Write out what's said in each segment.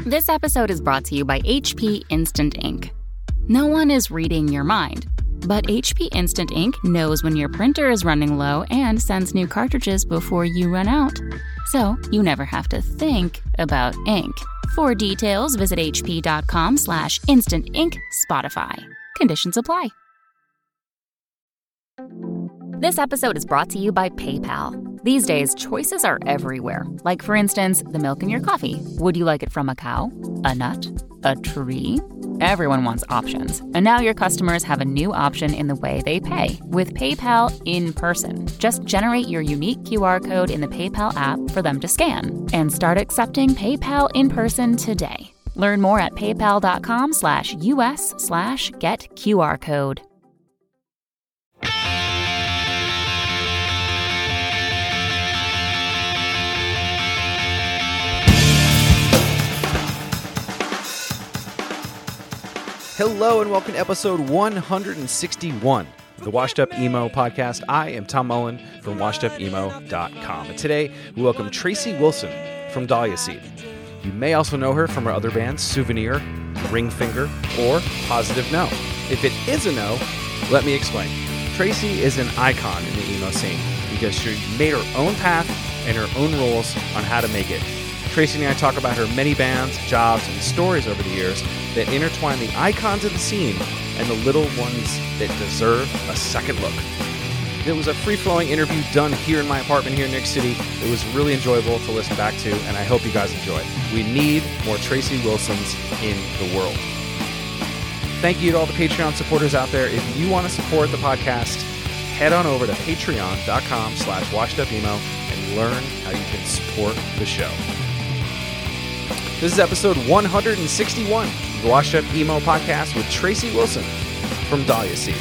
This episode is brought to you by HP Instant Ink. No one is reading your mind, but HP Instant Ink knows when your printer is running low and sends new cartridges before you run out. So you never have to think about ink. For details, visit hp.com/instant ink Spotify. Conditions apply. This episode is brought to you by PayPal. These days, choices are everywhere. Like, for instance, the milk in your coffee. Would you like it from a cow, a nut, a tree? Everyone wants options. And now your customers have a new option in the way they pay with PayPal in person. Just generate your unique QR code in the PayPal app for them to scan and start accepting PayPal in person today. Learn more at paypal.com/US/getQRcode. Hello and welcome to episode 161 of the Washed Up Emo podcast. I am Tom Mullen from washedupemo.com. And today we welcome Tracy Wilson from Dahlia Seed. You may also know her from her other bands, Souvenir, Ring Finger, or Positive No. If it is a no, let me explain. Tracy is an icon in the emo scene because she made her own path and her own rules on how to make it. Tracy and I talk about her many bands, jobs, and stories over the years that intertwine the icons of the scene and the little ones that deserve a second look. It was a free-flowing interview done here in my apartment here in New York City. It was really enjoyable to listen back to, and I hope you guys enjoy it. We need more Tracy Wilsons in the world. Thank you to all the Patreon supporters out there. If you want to support the podcast, head on over to patreon.com/washedupemo and learn how you can support the show. This is episode 161 of the Washed Up Emo podcast with Tracy Wilson from Dahlia Seed.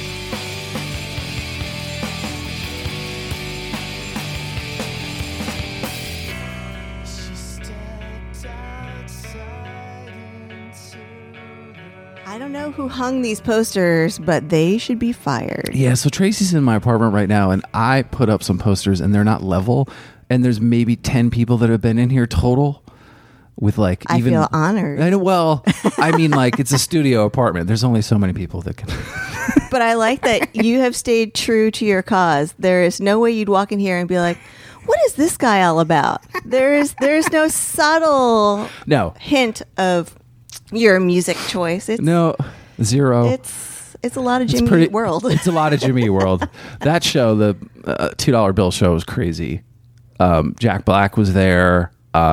I don't know who hung these posters, but they should be fired. Yeah, so Tracy's in my apartment right now, and I put up some posters, and they're not level, and there's maybe 10 people that have been in here total. With like, I feel honored. I know. Well, I mean, like, it's a studio apartment. There's only so many people that can. But I like that you have stayed true to your cause. There is no way you'd walk in here and be like, "What is this guy all about?" There's no subtle hint of your music choice. It's, no, zero. It's a lot of Jimmy Eat World. It's a lot of Jimmy Eat World. That show, the $2 bill show, was crazy. Jack Black was there.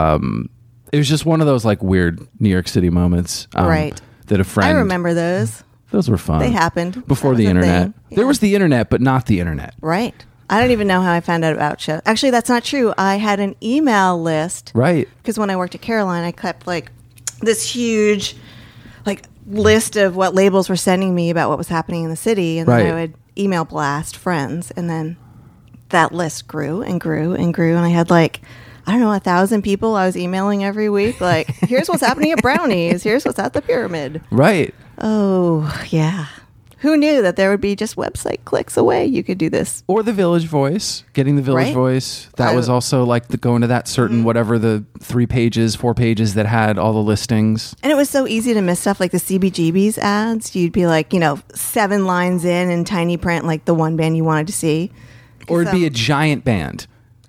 It was just one of those like weird New York City moments. Right. That a friend. I remember those. Those were fun. They happened. Before the internet. Yeah. There was the internet, but not the internet. Right. I don't even know how I found out about shows. Actually, that's not true. I had an email list. Right. Because when I worked at Caroline, I kept like this huge like list of what labels were sending me about what was happening in the city. And then I would email blast friends. And then that list grew and grew and grew. And I had like, I don't know, 1,000 people I was emailing every week. Like, here's what's happening at Brownies. Here's what's at the Pyramid. Right. Oh, yeah. Who knew that there would be just website clicks away? You could do this. Or the Village Voice, getting the Village Voice. That was also like going to that certain whatever the 4 pages that had all the listings. And it was so easy to miss stuff like the CBGB's ads. You'd be like, 7 lines in tiny print, like the one band you wanted to see. Or it'd be a giant band.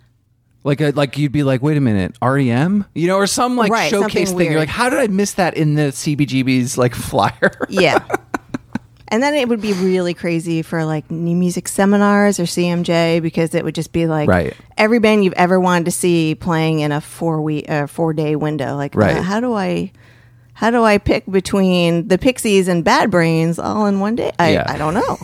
Like you'd be like, wait a minute, REM? Or some like showcase thing. Weird. You're like, how did I miss that in the CBGB's like flyer? Yeah. And then it would be really crazy for like new music seminars or CMJ because it would just be like every band you've ever wanted to see playing in a 4-day window. Like, how do I pick between the Pixies and Bad Brains all in one day? I don't know.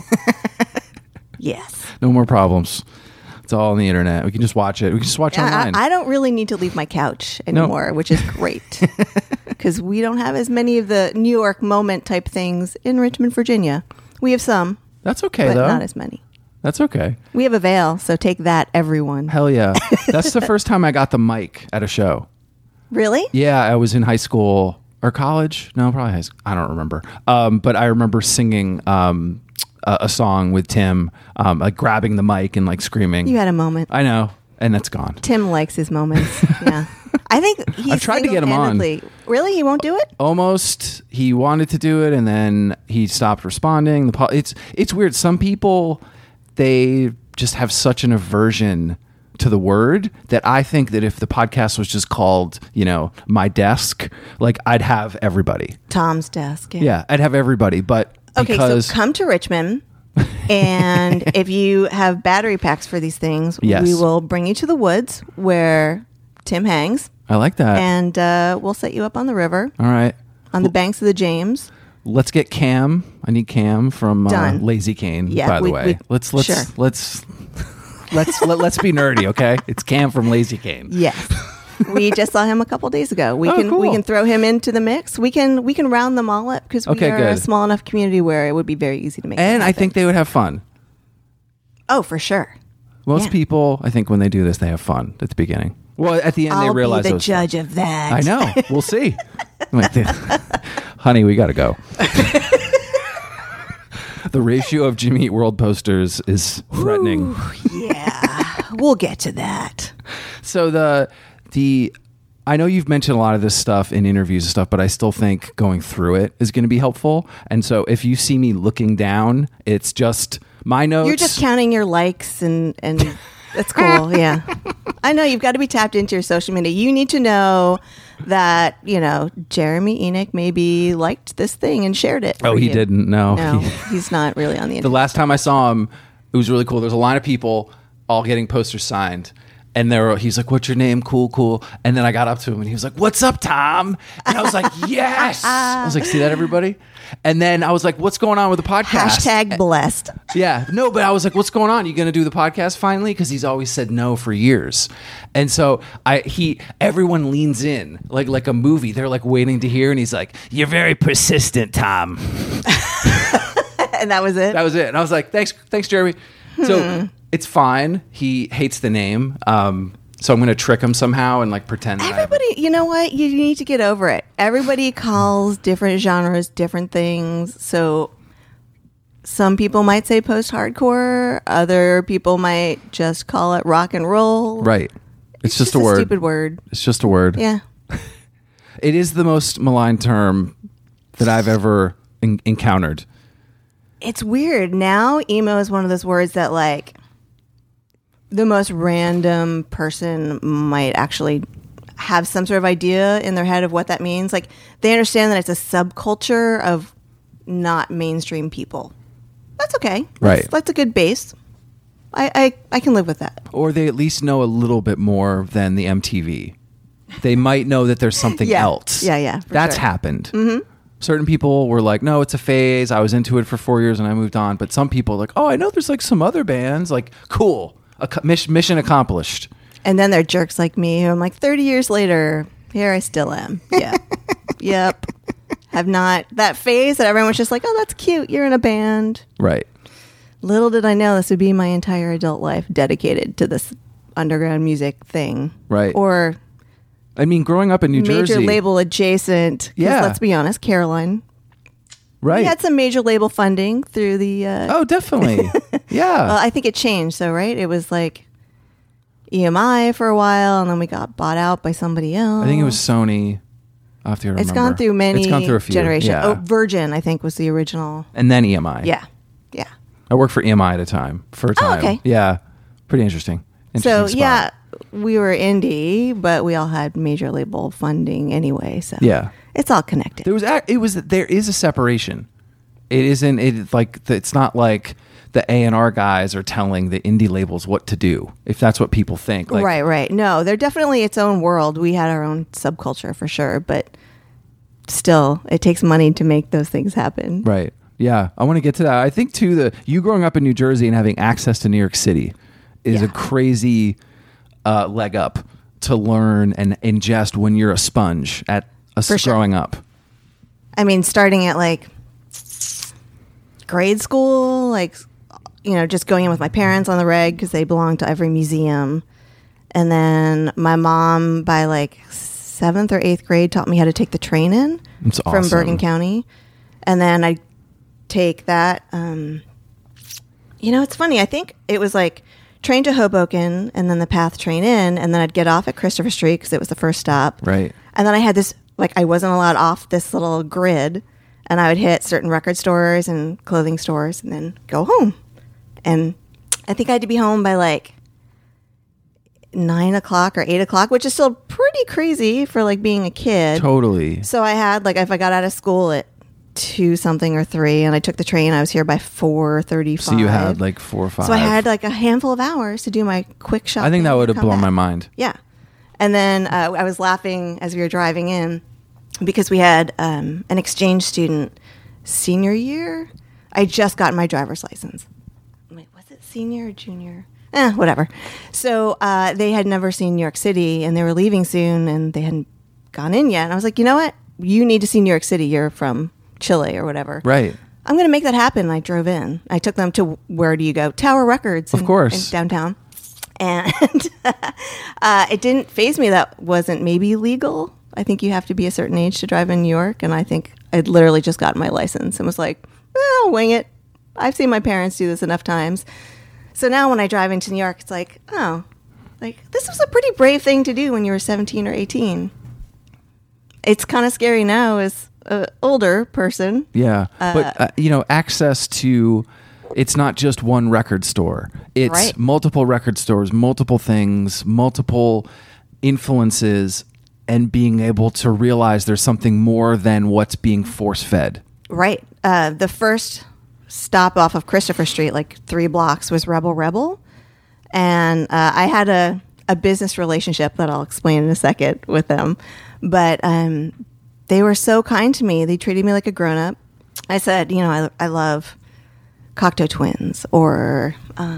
Yes. No more problems. It's all on the internet. We can just watch it. We can just watch online. I don't really need to leave my couch anymore, which is great. Because we don't have as many of the New York moment type things in Richmond, Virginia. We have some. That's okay, but though. Not as many. That's okay. We have a veil, so take that, everyone. Hell yeah. That's the first time I got the mic at a show. Really? Yeah, I was in high school or college. No, probably high school. I don't remember. But I remember singing a song with Tim, like grabbing the mic and like screaming. You had a moment. I know, and that's gone. Tim likes his moments. Yeah. I think he's I've tried to get him on. Really? He won't do it? Almost. He wanted to do it, and then he stopped responding. It's weird. Some people, they just have such an aversion to the word that I think that if the podcast was just called, My Desk, like I'd have everybody. Tom's Desk. Yeah, I'd have everybody. But so come to Richmond. And if you have battery packs for these things, we will bring you to the woods where Tim hangs. I like that. And we'll set you up on the river. All right. On the banks of the James. Let's get Cam. I need Cam from Lazy Cane, by the way. Let's be nerdy, okay? It's Cam from Lazy Cane. Yes. We just saw him a couple days ago. We can throw him into the mix. We can round them all up because we are a small enough community where it would be very easy to make. And I think they would have fun. Oh, for sure. Most people, I think, when they do this, they have fun at the beginning. Well, at the end, they realize I'll be the judge of that. I know. We'll see. Honey, we got to go. The ratio of Jimmy Eat World posters is threatening. Ooh, yeah, we'll get to that. So I know you've mentioned a lot of this stuff in interviews and stuff, but I still think going through it is going to be helpful. And so if you see me looking down, it's just my notes. You're just counting your likes and that's cool. Yeah. I know you've got to be tapped into your social media. You need to know that, Jeremy Enoch maybe liked this thing and shared it. Oh, he didn't? No. He's not really on the internet. The last time I saw him, it was really cool. There's a line of people all getting posters signed. And he's like, "What's your name? Cool." And then I got up to him and he was like, "What's up, Tom?" And I was like, "Yes." I was like, "See that, everybody?" And then I was like, "What's going on with the podcast?" # blessed. Yeah. No, but I was like, "What's going on? You going to do the podcast finally?" Because he's always said no for years. And so everyone leans in like a movie. They're like waiting to hear. And he's like, "You're very persistent, Tom." And that was it? That was it. And I was like, thanks, Jeremy. So it's fine. He hates the name. So I'm going to trick him somehow and pretend that everybody, you know what? You need to get over it. Everybody calls different genres different things. So some people might say post-hardcore. Other people might just call it rock and roll. Right. It's just a word. Stupid word. It's just a word. Yeah. It is the most maligned term that I've ever encountered. It's weird. Now, emo is one of those words that the most random person might actually have some sort of idea in their head of what that means. They understand that it's a subculture of not mainstream people. That's okay. Right. That's a good base. I can live with that. Or they at least know a little bit more than the MTV. They might know that there's something else. Yeah. That's happened. Mm-hmm. Certain people were like, no, it's a phase. I was into it for 4 years and I moved on. But some people are like, oh, I know there's some other bands. Cool. Mission accomplished. And then they're jerks like me who I'm 30 years later, here I still am. Yeah. Yep. Have not. That phase that everyone was just like, oh, that's cute. You're in a band. Right. Little did I know this would be my entire adult life dedicated to this underground music thing. Right. Or... growing up in New Jersey. Major label adjacent. Yeah. Let's be honest, Caroline. Right. We had some major label funding through the... Oh, definitely. Yeah. Well, I think it changed, though, right? It was EMI for a while, and then we got bought out by somebody else. I think it was Sony. I have to remember. It's gone through many a few generations. Yeah. Oh, Virgin, I think, was the original. And then EMI. Yeah. I worked for EMI at a time. Oh, okay. Yeah. Pretty interesting. So, yeah, we were indie, but we all had major label funding anyway. So yeah, it's all connected. There is a separation. It isn't. It's not like the A&R guys are telling the indie labels what to do. If that's what people think. Right. No, they're definitely its own world. We had our own subculture for sure, but still, it takes money to make those things happen. Right. Yeah, I want to get to that. I think too, you growing up in New Jersey and having access to New York City is a crazy leg up to learn and ingest when you're a sponge growing up. Starting at grade school, just going in with my parents on the reg because they belonged to every museum. And then my mom by 7th or 8th grade taught me how to take the train in from Bergen County. And then I take that. It's funny. I think it was train to Hoboken and then the PATH train in, and then I'd get off at Christopher Street because it was the first stop. Right. And then I had this, like, I wasn't allowed off this little grid, and I would hit certain record stores and clothing stores and then go home. And I think I had to be home by like 9 o'clock or 8 o'clock, which is still pretty crazy for like being a kid. Totally. So I had, like, if I got out of school at 2 something or 3 and I took the train, I was here by 4:35. So you had like 4 or 5. So I had like a handful of hours to do my quick shopping. I think that would have blown my mind. Yeah. And then I was laughing as we were driving in because we had an exchange student senior year. I just got my driver's license. Wait, was it senior or junior? Whatever. So they had never seen New York City, and they were leaving soon, and they hadn't gone in yet. And I was like, you know what? You need to see New York City. You're from Chile or whatever. Right. I'm going to make that happen. And I drove in. I took them to, where do you go? Tower Records. Of course. In downtown. And it didn't faze me that wasn't maybe legal. I think you have to be a certain age to drive in New York. And I think I'd literally just gotten my license and was like, I'll wing it. I've seen my parents do this enough times. So now when I drive into New York, it's like, oh, like this was a pretty brave thing to do when you were 17 or 18. It's kind of scary now as an older person. Yeah. But, access to, it's not just one record store. It's right. multiple record stores, multiple things, multiple influences, and being able to realize there's something more than what's being force-fed. Right. The first stop off of Christopher Street, like 3 blocks, was Rebel Rebel. And I had a business relationship that I'll explain in a second with them. But they were so kind to me. They treated me like a grown-up. I said, I love Cocteau Twins or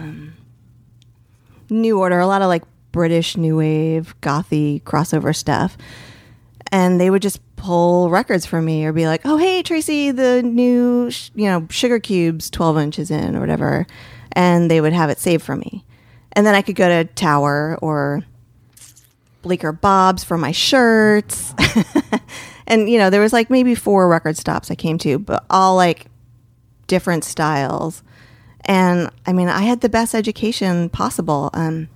New Order, a lot of like British new wave, gothy crossover stuff. And they would just pull records for me or be like, oh, hey, Tracy, the new, Sugar Cubes 12 inches in or whatever. And they would have it saved for me. And then I could go to Tower or Bleecker Bob's for my shirts. And, there was like maybe 4 record stops I came to, but all like different styles. And I mean, I had the best education possible.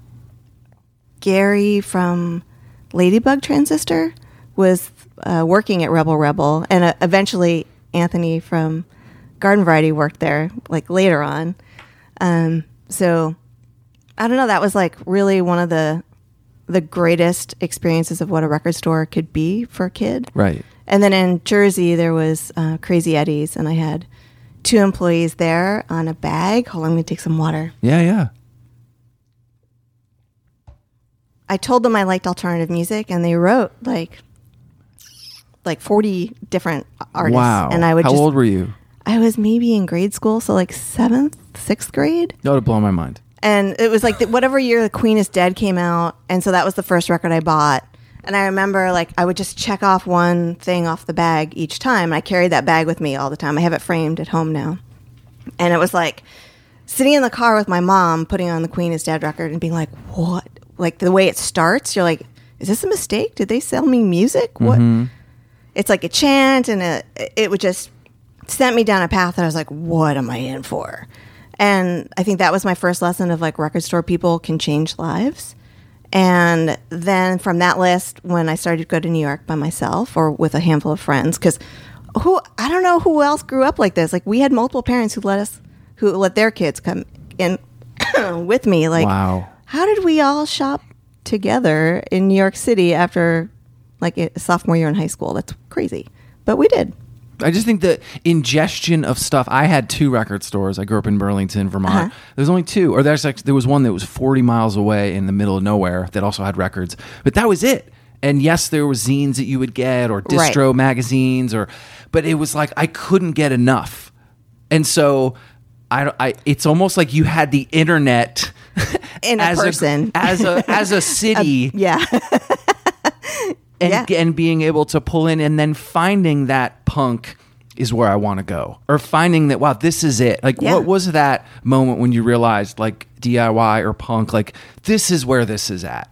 Gary from Ladybug Transistor was working at Rebel Rebel, and eventually Anthony from Garden Variety worked there, like later on. So I don't know. That was like really one of the greatest experiences of what a record store could be for a kid. Right. And then in Jersey, there was Crazy Eddie's, and I had 2 employees there on a bag. Hold on, I'm going to take some water. Yeah. I told them I liked alternative music, and they wrote like 40 different artists. Wow. And I would How old were you? I was maybe in grade school, so like 7th, 6th grade. That would have blown my mind. And it was like whatever year The Queen is Dead came out, and so that was the first record I bought. And I remember like I would just check off one thing off the bag each time. I carried that bag with me all the time. I have it framed at home now. And it was like sitting in the car with my mom, putting on the Queen is Dead record and being like, what? Like the way it starts, you're like, is this a mistake? Did they sell me music? What? Mm-hmm. It's like a chant, and it would just sent me down a path that I was like, what am I in for? And I think that was my first lesson of like record store people can change lives. And then from that list, when I started to go to New York by myself or with a handful of friends, because I don't know who else grew up like this. Like we had multiple parents who let their kids come in with me. Like, wow. How did we all shop together in New York City after like a sophomore year in high school? That's crazy. But we did. I just think the ingestion of stuff. I had 2 record stores. I grew up in Burlington, Vermont. There's only 2, or there was one that was 40 miles away in the middle of nowhere that also had records. But that was it. And yes, there were zines that you would get or distro magazines, but it was like I couldn't get enough. And so it's almost like you had the internet in a person as a city. Yeah. And being able to pull in and then finding that punk is where I want to go. Or finding that, wow, this is it. Like, what was that moment when you realized, like, DIY or punk, like, this is where this is at?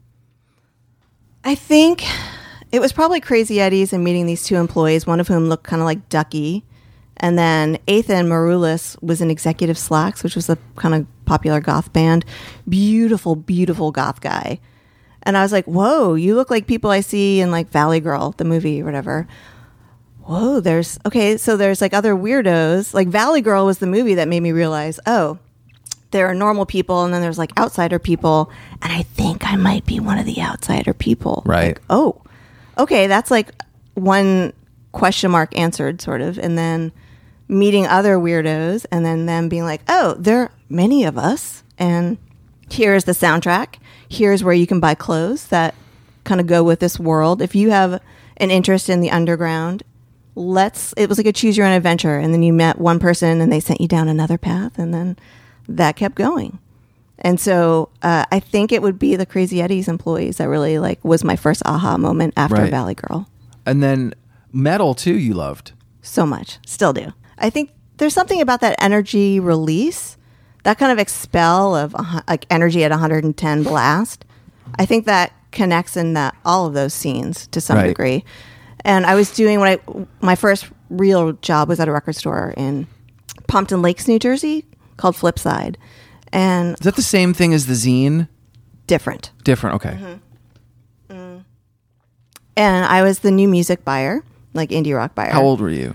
I think it was probably Crazy Eddie's and meeting these 2 employees, one of whom looked kind of like Ducky. And then Ethan Maroulis was in Executive Slacks, which was a kind of popular goth band. Beautiful, beautiful goth guy. And I was like, whoa, you look like people I see in like Valley Girl, the movie or whatever. Whoa, so there's like other weirdos. Like Valley Girl was the movie that made me realize, oh, there are normal people and then there's like outsider people. And I think I might be one of the outsider people. Right. Like, oh, okay, that's like one question mark answered sort of. And then meeting other weirdos and then them being like, oh, there are many of us. And here's the soundtrack. Here's where you can buy clothes that kind of go with this world. If you have an interest in the underground, it was like a choose your own adventure. And then you met one person and they sent you down another path and then that kept going. And so I think it would be the Crazy Eddie's employees that really like was my first aha moment after Valley Girl. And then metal too, you loved. So much. Still do. I think there's something about that energy release, that kind of expel of like energy at 110 blast. I think that connects in all of those scenes to some degree. And I was doing my first real job was at a record store in Pompton Lakes, New Jersey, called Flipside. And is that the same thing as the zine? Different. Okay. Mm-hmm. Mm. And I was the new music buyer, like indie rock buyer. How old were you?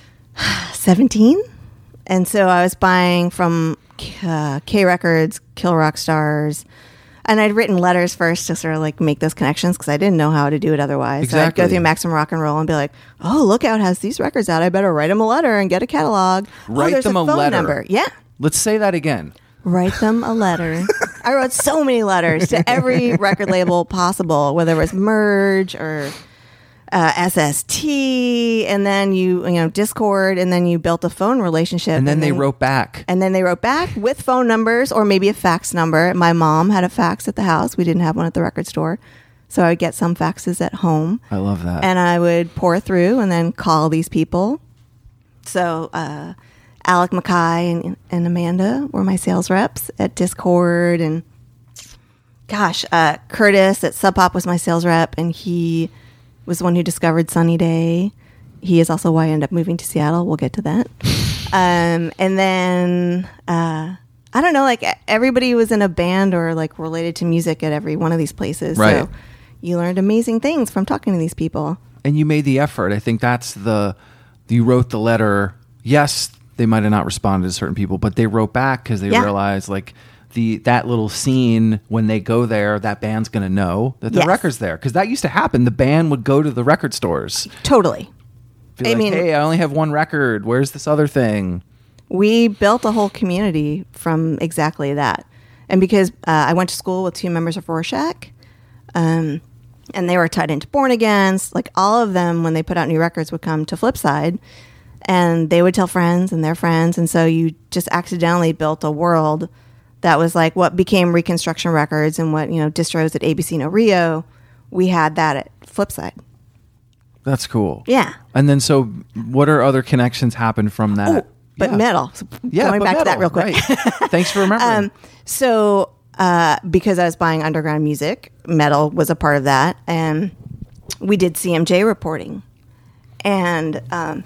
17. And so I was buying from K Records, Kill Rock Stars. And I'd written letters first to sort of like make those connections because I didn't know how to do it otherwise. Exactly. So I'd go through Maximum Rock and Roll and be like, oh, Lookout has these records out. I better write them a letter and get a catalog. Write them a phone letter. Number. Yeah. Let's say that again. Write them a letter. I wrote so many letters to every record label possible, whether it was Merge or SST, and then you Discord, and then you built a phone relationship. And then they wrote back. And then they wrote back with phone numbers or maybe a fax number. My mom had a fax at the house. We didn't have one at the record store. So I would get some faxes at home. I love that. And I would pour through and then call these people. So Alec Mackay and Amanda were my sales reps at Discord. And gosh, Curtis at Sub Pop was my sales rep, and he was the one who discovered Sunny Day. He is also why I ended up moving to Seattle. We'll get to that. And then, I don't know, like everybody was in a band or like related to music at every one of these places. Right. So you learned amazing things from talking to these people. And you made the effort. I think that's you wrote the letter. Yes, they might have not responded to certain people, but they wrote back because they realized like, that little scene when they go there, that band's going to know that the record's there. Because that used to happen. The band would go to the record stores. Totally. Hey, I only have one record. Where's this other thing? We built a whole community from exactly that. And because I went to school with two members of Rorschach, and they were tied into Born Against, like all of them, when they put out new records, would come to Flipside. And they would tell friends and their friends. And so you just accidentally built a world that was like what became Reconstruction Records and what, distros at ABC No Rio. We had that at Flipside. That's cool. Yeah. And then so what are other connections happen from that? Metal. So going back to that real quick. Right. Thanks for remembering. Because I was buying underground music, metal was a part of that. And we did CMJ reporting. And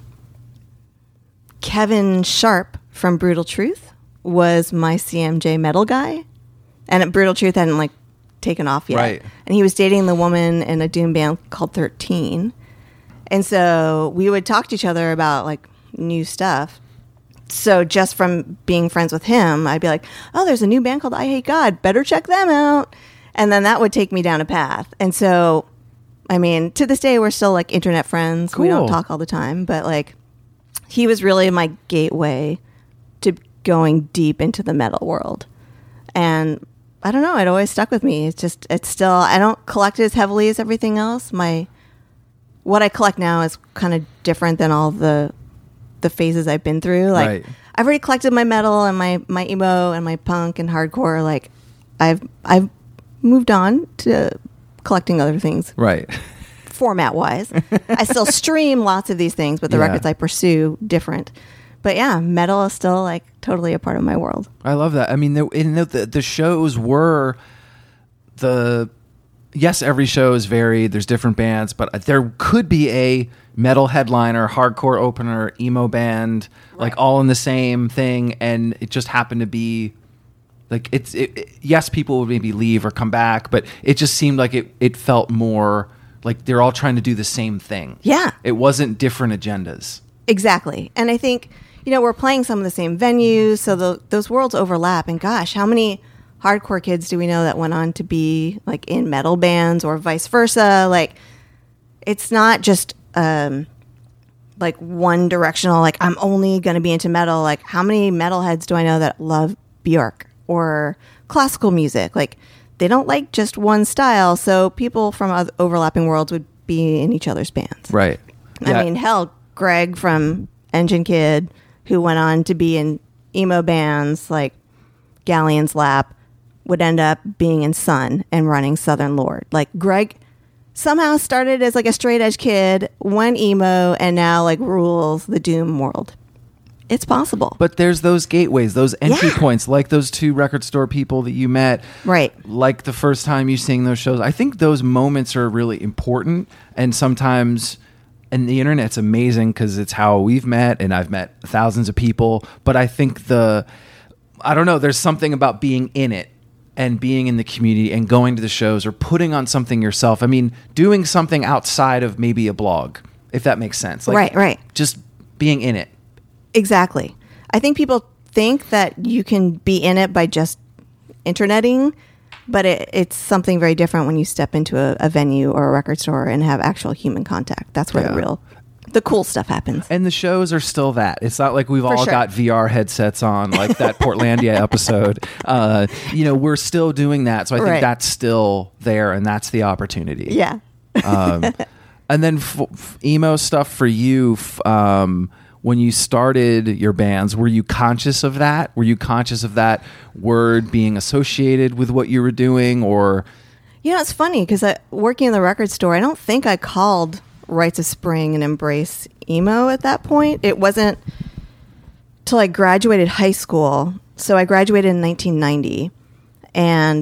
Kevin Sharp from Brutal Truth was my CMJ metal guy, and Brutal Truth hadn't like taken off yet. Right. And he was dating the woman in a doom band called 13. And so we would talk to each other about like new stuff. So just from being friends with him, I'd be like, oh, there's a new band called I Hate God. Better check them out. And then that would take me down a path. And so, I mean, to this day, we're still like internet friends. Cool. We don't talk all the time, but like he was really my gateway to going deep into the metal world. And I don't know, it always stuck with me. It's still, I don't collect it as heavily as everything else. What I collect now is kind of different than all the phases I've been through. Like I've already collected my metal and my emo and my punk and hardcore. Like I've moved on to collecting other things. Right. Format wise. I still stream lots of these things, but the records I pursue different. But yeah, metal is still like totally a part of my world. I love that. I mean, the shows were the yes, every show is varied. There's different bands, but there could be a metal headliner, hardcore opener, emo band, like all in the same thing, and it just happened to be like yes, people would maybe leave or come back, but it just seemed like it felt more like they're all trying to do the same thing. Yeah. It wasn't different agendas. Exactly. And I think, we're playing some of the same venues, so those worlds overlap. And gosh, how many hardcore kids do we know that went on to be like in metal bands or vice versa? Like, it's not just like one directional, like I'm only going to be into metal. Like, how many metalheads do I know that love Björk or classical music? Like, they don't like just one style. So people from other overlapping worlds would be in each other's bands. Right. I mean, hell, Greg from Engine Kid, who went on to be in emo bands like Galleon's Lap, would end up being in Sun and running Southern Lord. Like, Greg somehow started as like a straight edge kid, went emo, and now like rules the Doom world. It's possible. But there's those gateways, those entry points, like those two record store people that you met. Right. Like the first time you sing those shows. I think those moments are really important. And sometimes, and the internet's amazing because it's how we've met, and I've met thousands of people. But I think I don't know, there's something about being in it and being in the community and going to the shows or putting on something yourself. I mean, doing something outside of maybe a blog, if that makes sense. Like, right. Just being in it. Exactly. I think people think that you can be in it by just interneting, but it's something very different when you step into a venue or a record store and have actual human contact. That's where the cool stuff happens. And the shows are still that. It's not like we've all got VR headsets on, like that Portlandia episode. We're still doing that. So I think that's still there, and that's the opportunity. Yeah. And then emo stuff for you, when you started your bands, were you conscious of that? Were you conscious of that word being associated with what you were doing? Or, it's funny because working in the record store, I don't think I called Rites of Spring and Embrace emo at that point. It wasn't till I graduated high school. So I graduated in 1990, and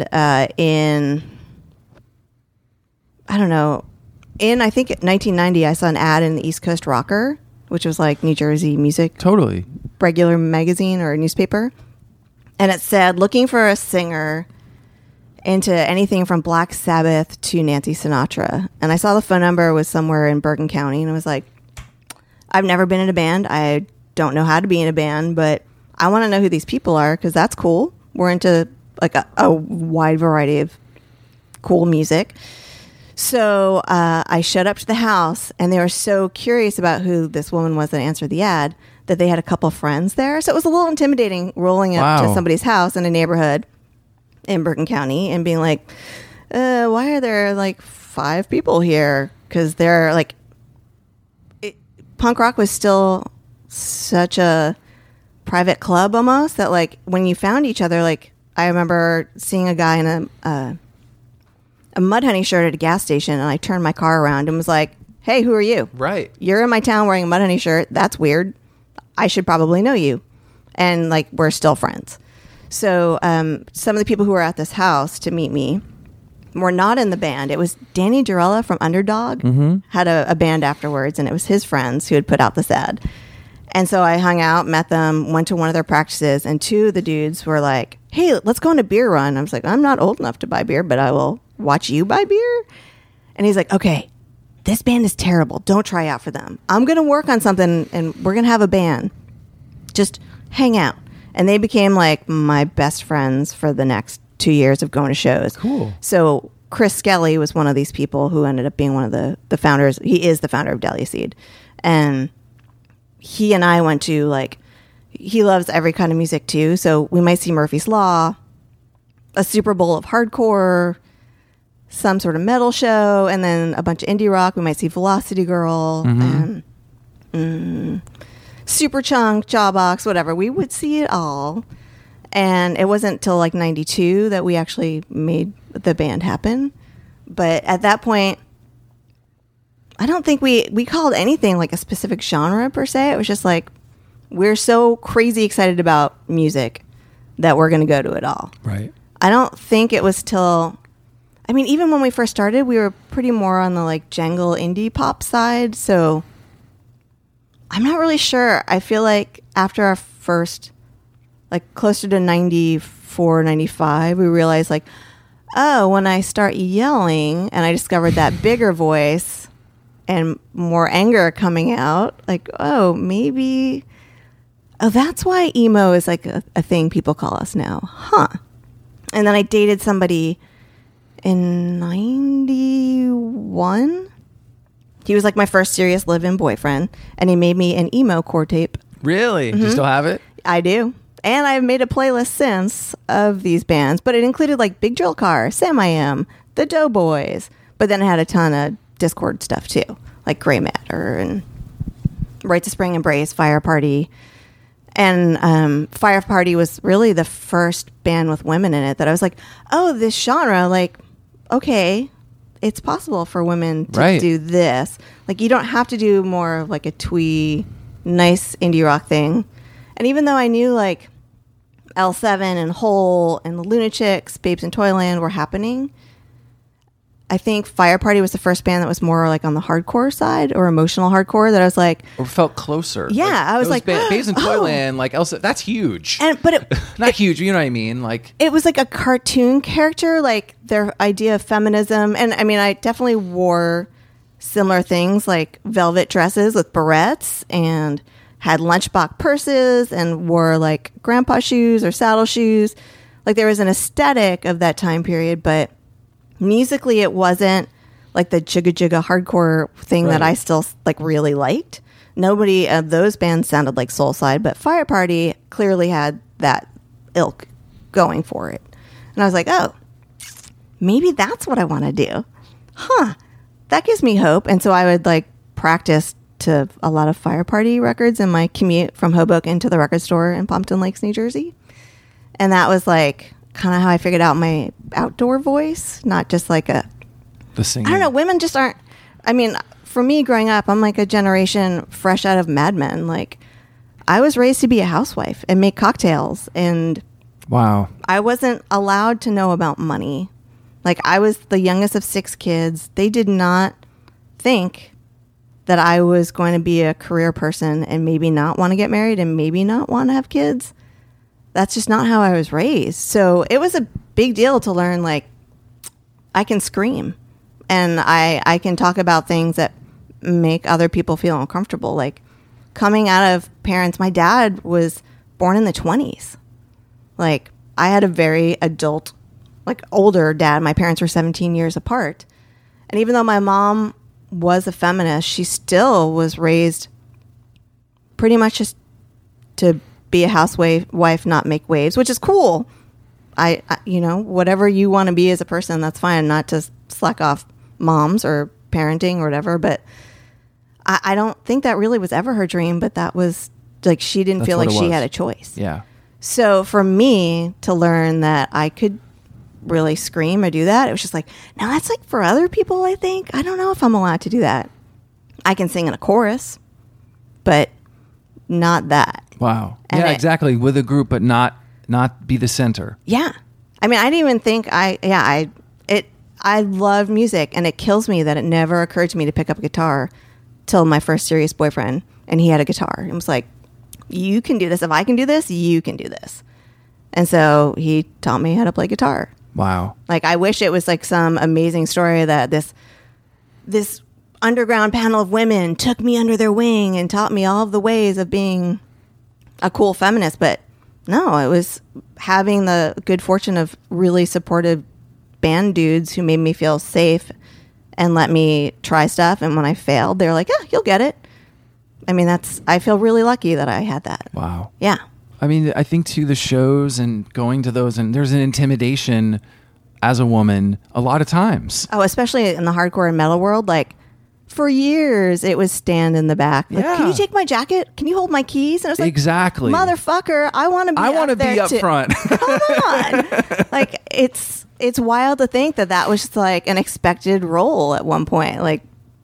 I think 1990, I saw an ad in the East Coast Rocker, which was like New Jersey music. Totally. Regular magazine or newspaper. And it said, looking for a singer into anything from Black Sabbath to Nancy Sinatra. And I saw the phone number was somewhere in Bergen County. And I was like, I've never been in a band. I don't know how to be in a band, but I want to know who these people are because that's cool. We're into like a wide variety of cool music. So I showed up to the house, and they were so curious about who this woman was that answered the ad that they had a couple friends there. So it was a little intimidating rolling up to somebody's house in a neighborhood in Bergen County and being like, why are there like 5 people here? Because they're like, punk rock was still such a private club almost that like when you found each other, like I remember seeing a guy in a Mudhoney shirt at a gas station, and I turned my car around and was like, hey, who are you? Right. You're in my town wearing a Mudhoney shirt. That's weird. I should probably know you. And like, we're still friends. So some of the people who were at this house to meet me were not in the band. It was Danny Jarella from Underdog had a band afterwards, and it was his friends who had put out this ad. And so I hung out, met them, went to one of their practices, and 2 of the dudes were like, hey, let's go on a beer run. I was like, I'm not old enough to buy beer, but I will watch you buy beer. And he's like, okay, this band is terrible. Don't try out for them. I'm going to work on something, and we're going to have a band. Just hang out. And they became like my best friends for the next 2 years of going to shows. Cool. So Chris Skelly was one of these people who ended up being one of the founders. He is the founder of Dahlia Seed. And he and I went to like, he loves every kind of music too. So we might see Murphy's Law, a Super Bowl of hardcore, some sort of metal show, and then a bunch of indie rock. We might see Velocity Girl and Superchunk, Jawbox, whatever. We would see it all. And it wasn't till like 92 that we actually made the band happen. But at that point, I don't think we called anything like a specific genre per se. It was just like, we're so crazy excited about music that we're going to go to it all. Right. I don't think it was till I mean, even when we first started, we were pretty more on the like jangle indie pop side. So I'm not really sure. I feel like after our first, like closer to 94, 95, we realized like, oh, when I start yelling and I discovered that bigger voice and more anger coming out, like, oh, maybe, oh, that's why emo is like a thing people call us now. Huh. And then I dated somebody in 91. He was like my first serious live-in boyfriend, and he made me an emo core tape. Really? Do you still have it? I do. And I've made a playlist since of these bands, but it included like Big Drill Car, Sam I Am, The Doughboys, but then it had a ton of Discord stuff too, like Grey Matter and Right to Spring Embrace, Fire Party. And Fire Party was really the first band with women in it that I was like, oh, this genre, like, okay, it's possible for women to do this. Like, you don't have to do more of like a twee, nice indie rock thing. And even though I knew like L7 and Hole and the Lunatics, Babes in Toyland were happening, I think Fire Party was the first band that was more like on the hardcore side or emotional hardcore that I was like, or felt closer. Yeah, like, I was like, Babes in Toyland, like Elsa, that's huge. But it, not huge, you know what I mean? Like it was like a cartoon character, like their idea of feminism. And I mean, I definitely wore similar things like velvet dresses with barrettes and had lunchbox purses and wore like grandpa shoes or saddle shoes. Like there was an aesthetic of that time period, but musically it wasn't like the jigga jigga hardcore thing that I still like really liked. Nobody of those bands sounded like Soulside, but Fire Party clearly had that ilk going for it. And I was like, oh, maybe that's what I want to do. Huh. That gives me hope. And so I would like practice to a lot of Fire Party records in my commute from Hoboken to the record store in Pompton Lakes, New Jersey. And that was like kind of how I figured out my outdoor voice, not just like the singing. I don't know. Women just aren't. I mean, for me growing up, I'm like a generation fresh out of Mad Men. Like I was raised to be a housewife and make cocktails, and wow, I wasn't allowed to know about money. Like I was the youngest of 6 kids. They did not think that I was going to be a career person and maybe not want to get married and maybe not want to have kids. That's just not how I was raised. So it was a big deal to learn, like, I can scream and I can talk about things that make other people feel uncomfortable. Like coming out of parents, my dad was born in the 1920s. Like I had a very adult, like older dad. My parents were 17 years apart. And even though my mom was a feminist, she still was raised pretty much just to be a housewife, not make waves, which is cool. I you know, whatever you want to be as a person, that's fine. Not to slack off moms or parenting or whatever. But I don't think that really was ever her dream. But that was like, she didn't feel like she had a choice. Yeah. So for me to learn that I could really scream or do that, it was just like, now that's like for other people. I think I don't know if I'm allowed to do that. I can sing in a chorus, but not that. Wow. And yeah, exactly. With a group, but not be the center. Yeah. I mean, I didn't even think I love music, and it kills me that it never occurred to me to pick up a guitar till my first serious boyfriend, and he had a guitar. It was like, you can do this. If I can do this, you can do this. And so he taught me how to play guitar. Wow. Like, I wish it was like some amazing story that this underground panel of women took me under their wing and taught me all of the ways of being a cool feminist. But no, it was having the good fortune of really supportive band dudes who made me feel safe and let me try stuff. And when I failed, they're like, you'll get it. I mean, I feel really lucky that I had that. Wow. Yeah. I mean, I think to the shows and going to those, and there's an intimidation as a woman a lot of times. Oh, especially in the hardcore and metal world. Like, for years, it was stand in the back. Like, can you take my jacket? Can you hold my keys? And I was like, exactly, motherfucker, I want to be up front. Come on. Like, it's wild to think that was just like an expected role at one point. Like,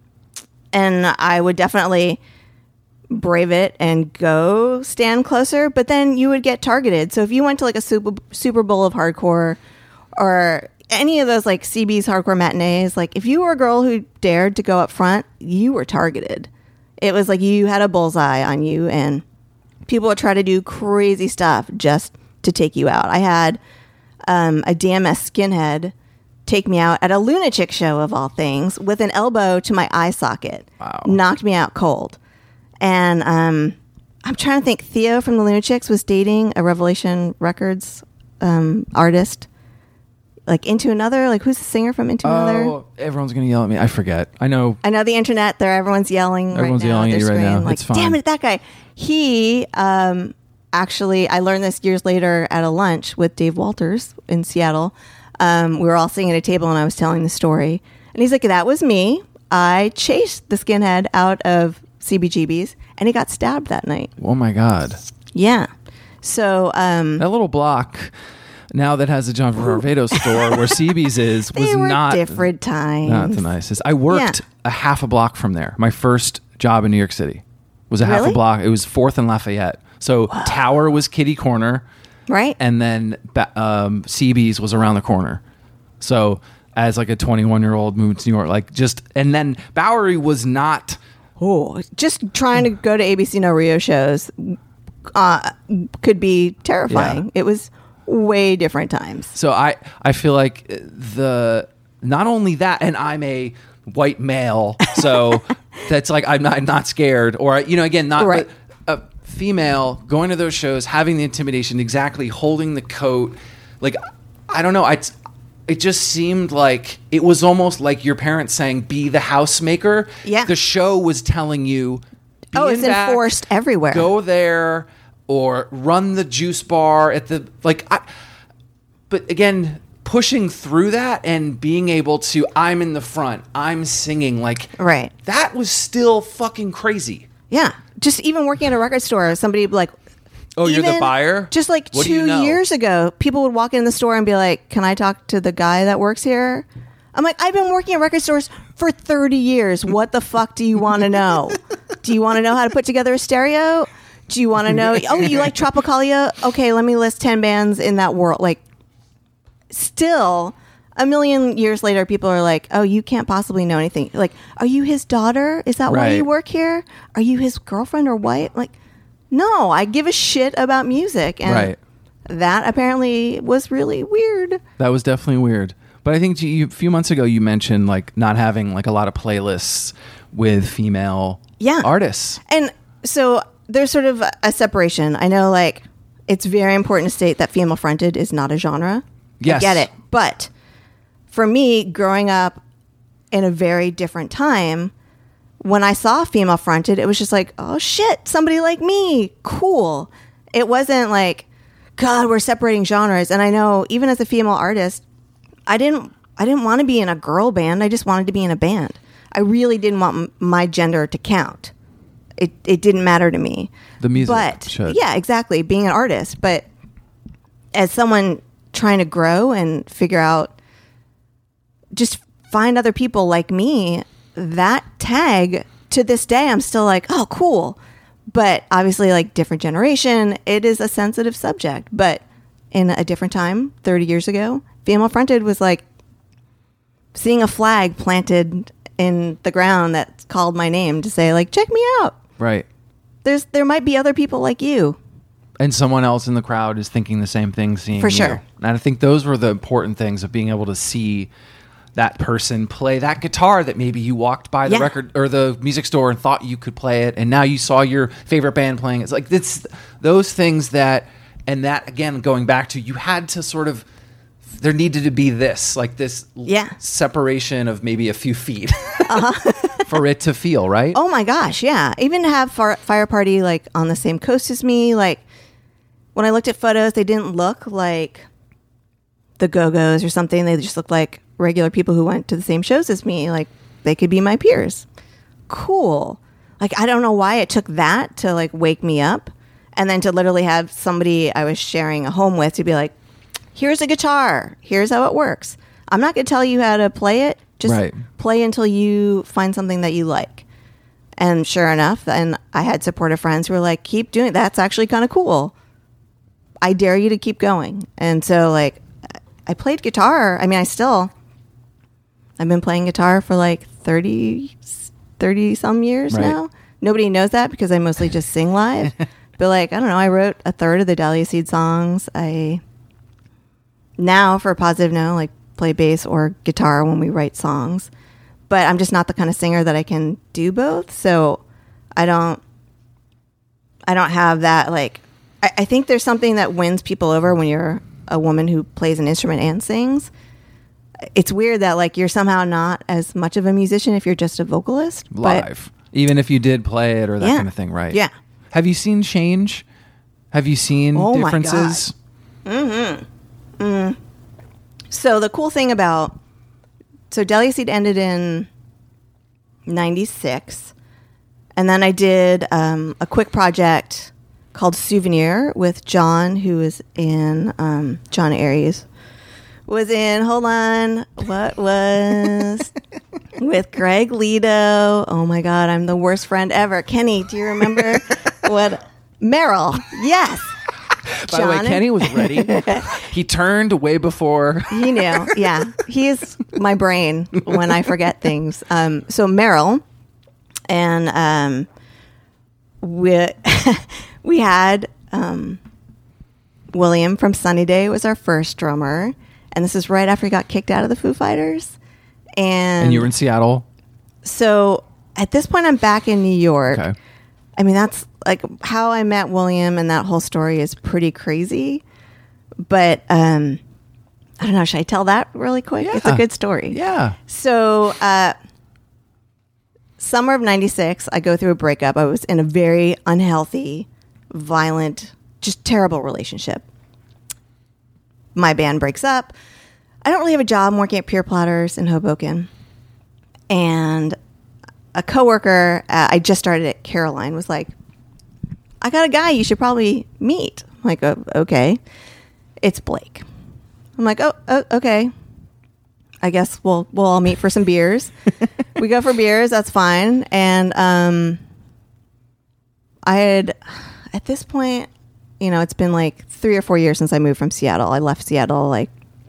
and I would definitely brave it and go stand closer, but then you would get targeted. So if you went to like a Super Bowl of hardcore, any of those like CB's hardcore matinees, like if you were a girl who dared to go up front, you were targeted. It was like you had a bullseye on you, and people would try to do crazy stuff just to take you out. I had a DMS skinhead take me out at a Lunatic show of all things with an elbow to my eye socket. Wow. Knocked me out cold. And I'm trying to think. Theo from the Lunatics was dating a Revelation Records artist. Like Into Another, like who's the singer from Into Another? Oh, everyone's gonna yell at me. I forget. I know the internet. Everyone's yelling. Everyone's right now yelling at you right now. Like, it's fine. Damn it, that guy. He actually, I learned this years later at a lunch with Dave Walters in Seattle. We were all sitting at a table, and I was telling the story, and he's like, "That was me. I chased the skinhead out of CBGB's, and he got stabbed that night." Oh my God. Yeah. So that little block. Now that has a John Varvatos store where CB's is was they were not different times. Not the nicest. I worked a half a block from there. My first job in New York City was a half a block. It was 4th and Lafayette. So Tower was kitty corner, right? And then CB's was around the corner. So as like a 21-year-old moved to New York, like and then Bowery was not. Oh, just trying to go to ABC No Rio shows could be terrifying. Yeah. It was way different times. So I feel like not only that, and I'm a white male, so that's like I'm not scared, or again not right. But a female going to those shows, having the intimidation, exactly holding the coat, like I don't know, it just seemed like it was almost like your parents saying be the housemaker. Yeah, the show was telling you. It's enforced everywhere. Go there. Or run the juice bar at the but again, pushing through that and being able to, I'm in the front, I'm singing, like right. That was still fucking crazy. Yeah, just even working at a record store, somebody would be like, "Oh, you're the buyer." Just like what 2 years ago, people would walk in the store and be like, "Can I talk to the guy that works here?" I'm like, "I've been working at record stores for 30 years. What the fuck do you want to know? Do you want to know how to put together a stereo? Do you want to know, oh, you like Tropicalia? Okay, let me list 10 bands in that world." Like, still, a million years later, people are like, "Oh, you can't possibly know anything." Like, are you his daughter? Is that why you work here? Are you his girlfriend or wife? Like, no, I give a shit about music. And that apparently was really weird. That was definitely weird. But I think a few months ago, you mentioned like not having like a lot of playlists with female artists. And so there's sort of a separation. I know, like, it's very important to state that female fronted is not a genre. Yes. I get it. But for me, growing up in a very different time, when I saw female fronted, it was just like, oh shit, somebody like me. Cool. It wasn't like, God, we're separating genres. And I know even as a female artist, I didn't want to be in a girl band. I just wanted to be in a band. I really didn't want my gender to count. It didn't matter to me. The music should. Yeah, exactly. Being an artist. But as someone trying to grow and figure out, just find other people like me, that tag, to this day, I'm still like, oh, cool. But obviously, like, different generation, it is a sensitive subject. But in a different time, 30 years ago, female fronted was like seeing a flag planted in the ground that called my name to say, like, check me out. Right. There might be other people like you. And someone else in the crowd is thinking the same thing, seeing For you. sure. And I think those were the important things of being able to see that person play that guitar that maybe you walked by the record or the music store and thought you could play it, and now you saw your favorite band playing it. It's like those things that, and that again, going back to, you had to sort of, there needed to be this separation of maybe a few feet for it to feel right. Oh my gosh, yeah. Even to have Fire Party like on the same coast as me, like when I looked at photos, they didn't look like the Go-Go's or something. They just looked like regular people who went to the same shows as me. Like, they could be my peers. Cool. Like, I don't know why it took that to like wake me up, and then to literally have somebody I was sharing a home with to be like, here's a guitar, here's how it works. I'm not going to tell you how to play it. Just play until you find something that you like. And sure enough, and I had supportive friends who were like, keep doing it. That's actually kind of cool. I dare you to keep going. And so, like, I played guitar. I mean, I've been playing guitar for like 30 some years now. Nobody knows that because I mostly just sing live. But like, I don't know, I wrote a third of the Dahlia Seed songs. I now, for a positive note, like play bass or guitar when we write songs. But I'm just not the kind of singer that I can do both. So I don't have that, like, I think there's something that wins people over when you're a woman who plays an instrument and sings. It's weird that like you're somehow not as much of a musician if you're just a vocalist. Live. Even if you did play it or that kind of thing, right? Yeah. Have you seen change? Have you seen differences? So the cool thing about... So Dahlia Seed ended in 96. And then I did a quick project called Souvenir with John, who was in... John Aries. Was in... Hold on. What was... with Greg Lido. Oh my God, I'm the worst friend ever. Kenny, do you remember what? Meryl. Yes. By the way, Kenny was ready. He turned way before. He knew. Yeah. He's my brain when I forget things. So Meryl and we had William from Sunny Day was our first drummer. And this is right after he got kicked out of the Foo Fighters. And you were in Seattle? So at this point, I'm back in New York. Okay. I mean, that's like how I met William, and that whole story is pretty crazy. But I don't know. Should I tell that really quick? Yeah. It's a good story. Yeah. So summer of 96, I go through a breakup. I was in a very unhealthy, violent, just terrible relationship. My band breaks up. I don't really have a job. I'm working at Pure Platters in Hoboken. And a coworker, I just started at Caroline, was like, I got a guy you should probably meet. I'm like, oh, okay. It's Blake. I'm like, oh, okay. I guess we'll all meet for some beers. We go for beers. That's fine. And I had, at this point, you know, it's been like 3 or 4 years since I moved from Seattle. I left Seattle like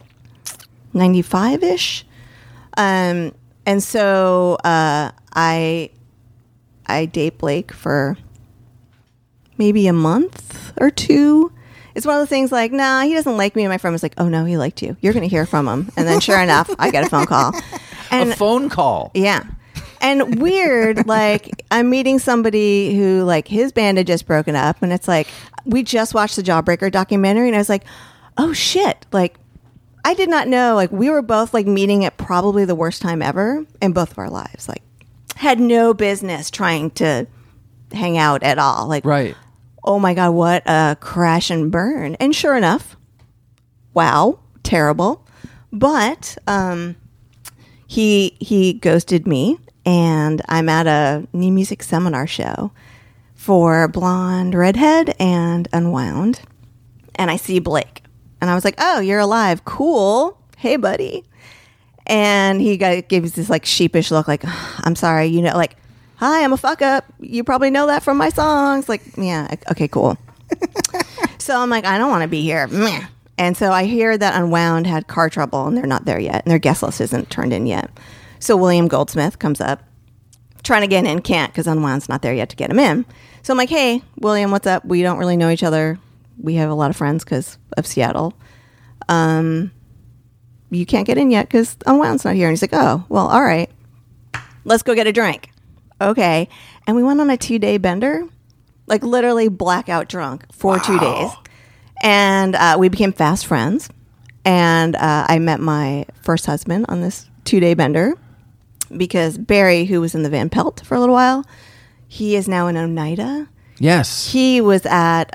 95-ish. And so I date Blake for maybe a month or two. It's one of the things like, nah, he doesn't like me. And my friend was like, oh no, he liked you. You're going to hear from him. And then sure enough, I get a phone call. And, a phone call? Yeah. And weird, like I'm meeting somebody who like his band had just broken up. And it's like, we just watched the Jawbreaker documentary. And I was like, oh shit. Like, I did not know, like, we were both, like, meeting at probably the worst time ever in both of our lives. Like, had no business trying to hang out at all. Like, right. Oh, my God, what a crash and burn. And sure enough, wow, terrible. But he ghosted me, and I'm at a new music seminar show for Blonde Redhead and Unwound, and I see Blake. And I was like, oh, you're alive. Cool. Hey, buddy. And he gave us this like sheepish look like, oh, I'm sorry. You know, like, hi, I'm a fuck up. You probably know that from my songs. Like, yeah. Okay, cool. So I'm like, I don't want to be here. And so I hear that Unwound had car trouble and they're not there yet. And their guest list isn't turned in yet. So William Goldsmith comes up trying to get in, can't because Unwound's not there yet to get him in. So I'm like, hey, William, what's up? We don't really know each other. We have a lot of friends because of Seattle. You can't get in yet because Unwound's not here. And he's like, oh, well, all right. Let's go get a drink. Okay. And we went on a 2-day bender, like literally blackout drunk for 2 days. And we became fast friends. And I met my first husband on this 2-day bender because Barry, who was in the Van Pelt for a little while, he is now in Oneida. Yes. He was at...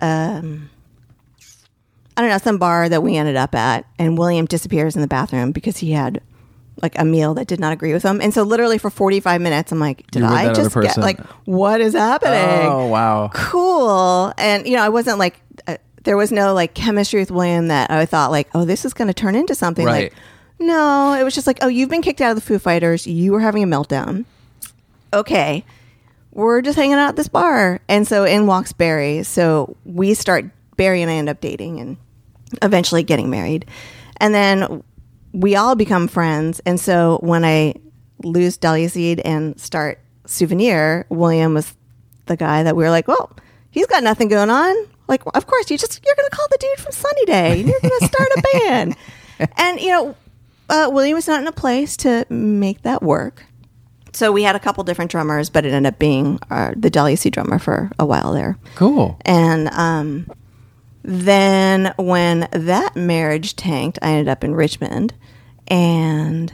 I don't know, some bar that we ended up at, and William disappears in the bathroom because he had like a meal that did not agree with him. And so literally for 45 minutes, I'm like, did I just get like, what is happening? Oh, wow. Cool. And, you know, I wasn't like, there was no like chemistry with William that I thought like, oh, this is going to turn into something. Right. Like, no, it was just like, oh, you've been kicked out of the Foo Fighters. You were having a meltdown. Okay. We're just hanging out at this bar. And so in walks Barry. So Barry and I end up dating and eventually getting married. And then we all become friends. And so when I lose Dahlia Seed and start Souvenir, William was the guy that we were like, well, he's got nothing going on. Like, of course, you're going to call the dude from Sunny Day and you're going to start a band. And, William was not in a place to make that work. So we had a couple different drummers, but it ended up being the Dahlia Seed drummer for a while there. Cool. And then when that marriage tanked, I ended up in Richmond. And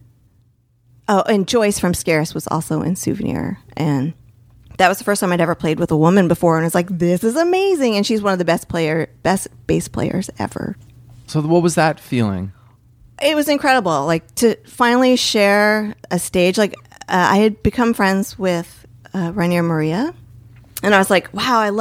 Joyce from Scarce was also in Souvenir. And that was the first time I'd ever played with a woman before. And I was like, this is amazing. And she's one of the best bass players ever. So what was that feeling? It was incredible. Like, to finally share a stage. Like, I had become friends with Rainier Maria. And I was like, wow, I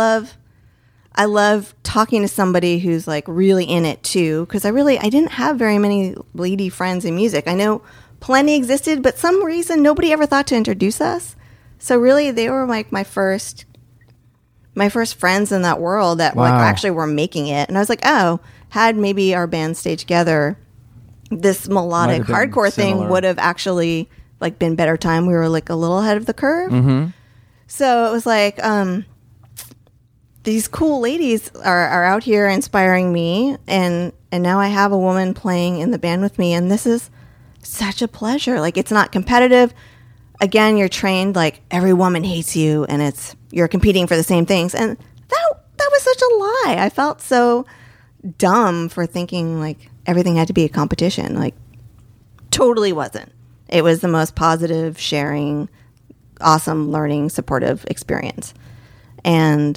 love talking to somebody who's like really in it too. Because I didn't have very many lady friends in music. I know plenty existed, but some reason nobody ever thought to introduce us. So really, they were like my first friends in that world that like actually were making it. And I was like, oh, had maybe our band stayed together, this melodic hardcore thing would have actually like been better time. We were like a little ahead of the curve. Mm-hmm. So it was like, these cool ladies are out here inspiring me, and now I have a woman playing in the band with me, and this is such a pleasure. Like, it's not competitive. Again, you're trained like every woman hates you, and you're competing for the same things, and that was such a lie. I felt so dumb for thinking like everything had to be a competition. Like, totally wasn't. It was the most positive, sharing, awesome, learning, supportive experience. And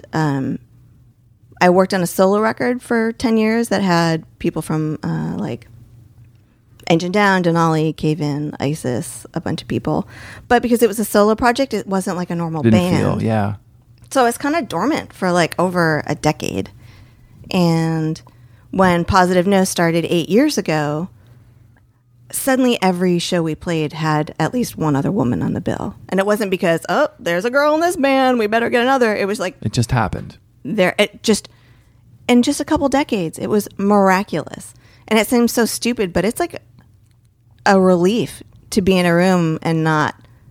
I worked on a solo record for 10 years that had people from like Engine Down, Denali, Cave In, ISIS, a bunch of people. But because it was a solo project, it wasn't like a normal band. Yeah. So it's kind of dormant for like over a decade. And when Positive No started 8 years ago, suddenly every show we played had at least one other woman on the bill. And it wasn't because, oh, there's a girl in this band, we better get another. It was like... It just happened. In just a couple decades, it was miraculous. And it seems so stupid, but it's like a relief to be in a room and not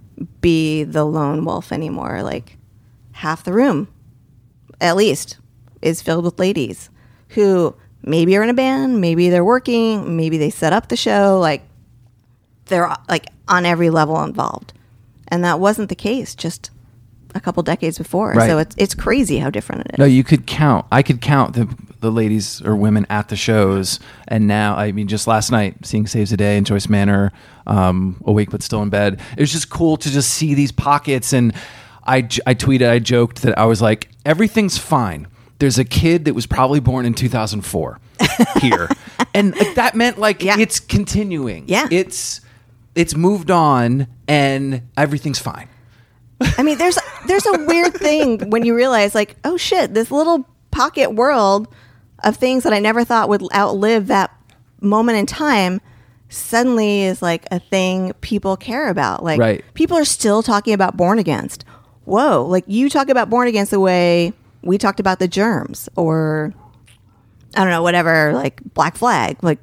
be the lone wolf anymore. Like, half the room, at least, is filled with ladies who maybe are in a band, maybe they're working, maybe they set up the show. Like, they're like on every level involved. And that wasn't the case just a couple decades before. Right. So it's crazy how different it is. No, you could count. I could count the ladies or women at the shows. And now, I mean, just last night, seeing Saves the Day and Joyce Manor, Awake But Still in Bed. It was just cool to just see these pockets. And I tweeted, I joked that I was like, everything's fine. There's a kid that was probably born in 2004 here. And that meant like it's continuing. Yeah. It's moved on and everything's fine. I mean, there's a weird thing when you realize like, oh shit, this little pocket world of things that I never thought would outlive that moment in time suddenly is like a thing people care about. Like people are still talking about Born Against. Whoa. Like, you talk about Born Against the way we talked about the Germs, or I don't know, whatever, like Black Flag. Like,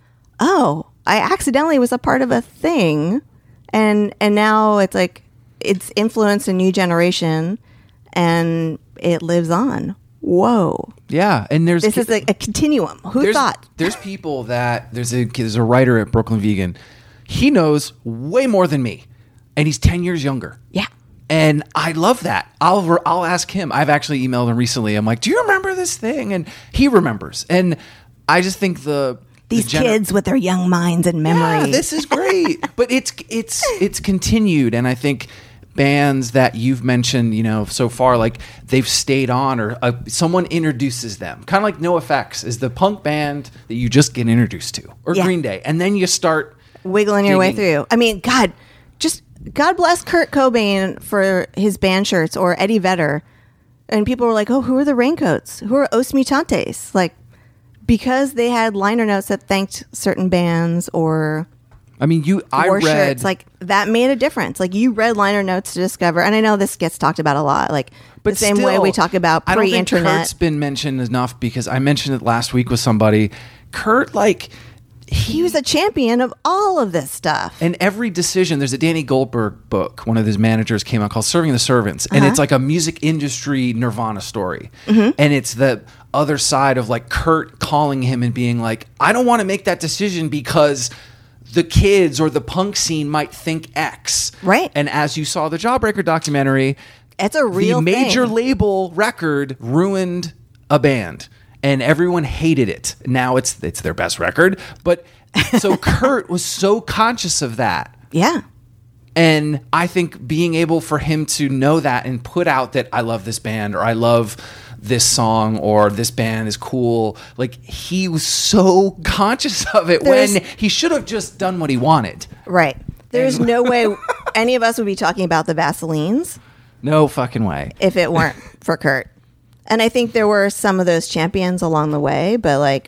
oh, I accidentally was a part of a thing, and now it's like it's influenced a new generation and it lives on. Whoa. Yeah, and this is a continuum. Who thought? There's people that there's a writer at Brooklyn Vegan. He knows way more than me, and he's 10 years younger. Yeah. And I love that. I'll ask him. I've actually emailed him recently. I'm like, do you remember this thing? And he remembers. And I just think these kids with their young minds and memories. Yeah, this is great. But it's continued. And I think bands that you've mentioned, so far, like they've stayed on, or someone introduces them. Kind of like NoFX is the punk band that you just get introduced to, or Green Day. And then you start wiggling your way through. I mean, God bless Kurt Cobain for his band shirts, or Eddie Vedder. And people were like, oh, who are the Raincoats? Who are Os Mutantes? Like, because they had liner notes that thanked certain bands, or I mean, I read shirts, like that made a difference. Like, you read liner notes to discover, and I know this gets talked about a lot, like the same way we talk about pre-internet. I don't think Kurt's been mentioned enough, because I mentioned it last week with somebody. Kurt, like, he was a champion of all of this stuff. And every decision, there's a Danny Goldberg book, one of his managers came out called Serving the Servants. And it's like a music industry Nirvana story. And it's the other side of like Kurt calling him and being like, I don't want to make that decision because the kids or the punk scene might think X. Right. And as you saw the Jawbreaker documentary, it's a real the major thing. label record ruined a band. And everyone hated it. Now it's their best record. But so Kurt was so conscious of that. Yeah. And I think being able for him to know that and put out that I love this band or I love this song or this band is cool. Like he was so conscious of it when he should have just done what he wanted. Right. There's no way any of us would be talking about the Vaselines. No fucking way. If it weren't for Kurt. And I think there were some of those champions along the way, but like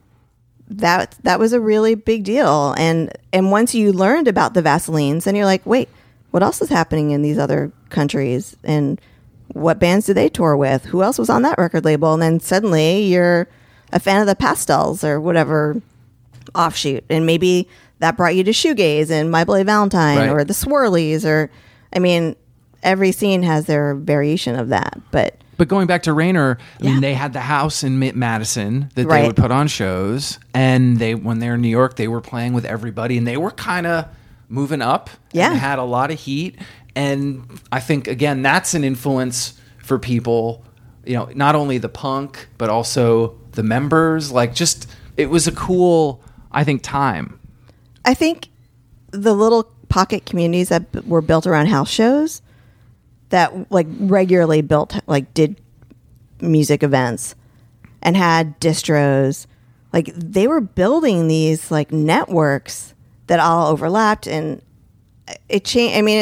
that was a really big deal. And once you learned about the Vaselines, then you're like, wait, what else is happening in these other countries? And what bands do they tour with? Who else was on that record label? And then suddenly you're a fan of the Pastels or whatever offshoot. And maybe that brought you to Shoegaze and My Bloody Valentine or the Swirlies or, I mean, every scene has their variation of that. But going back to Raynor, I mean, they had the house in Madison that they would put on shows. And when they were in New York, they were playing with everybody. And they were kind of moving up. Yeah. And had a lot of heat. And I think, again, that's an influence for people, you know, not only the punk, but also the members. Like, just, it was a cool, I think, time. I think the little pocket communities that were built around house shows that like regularly did music events and had distros, like they were building these like networks that all overlapped, and it changed. I mean,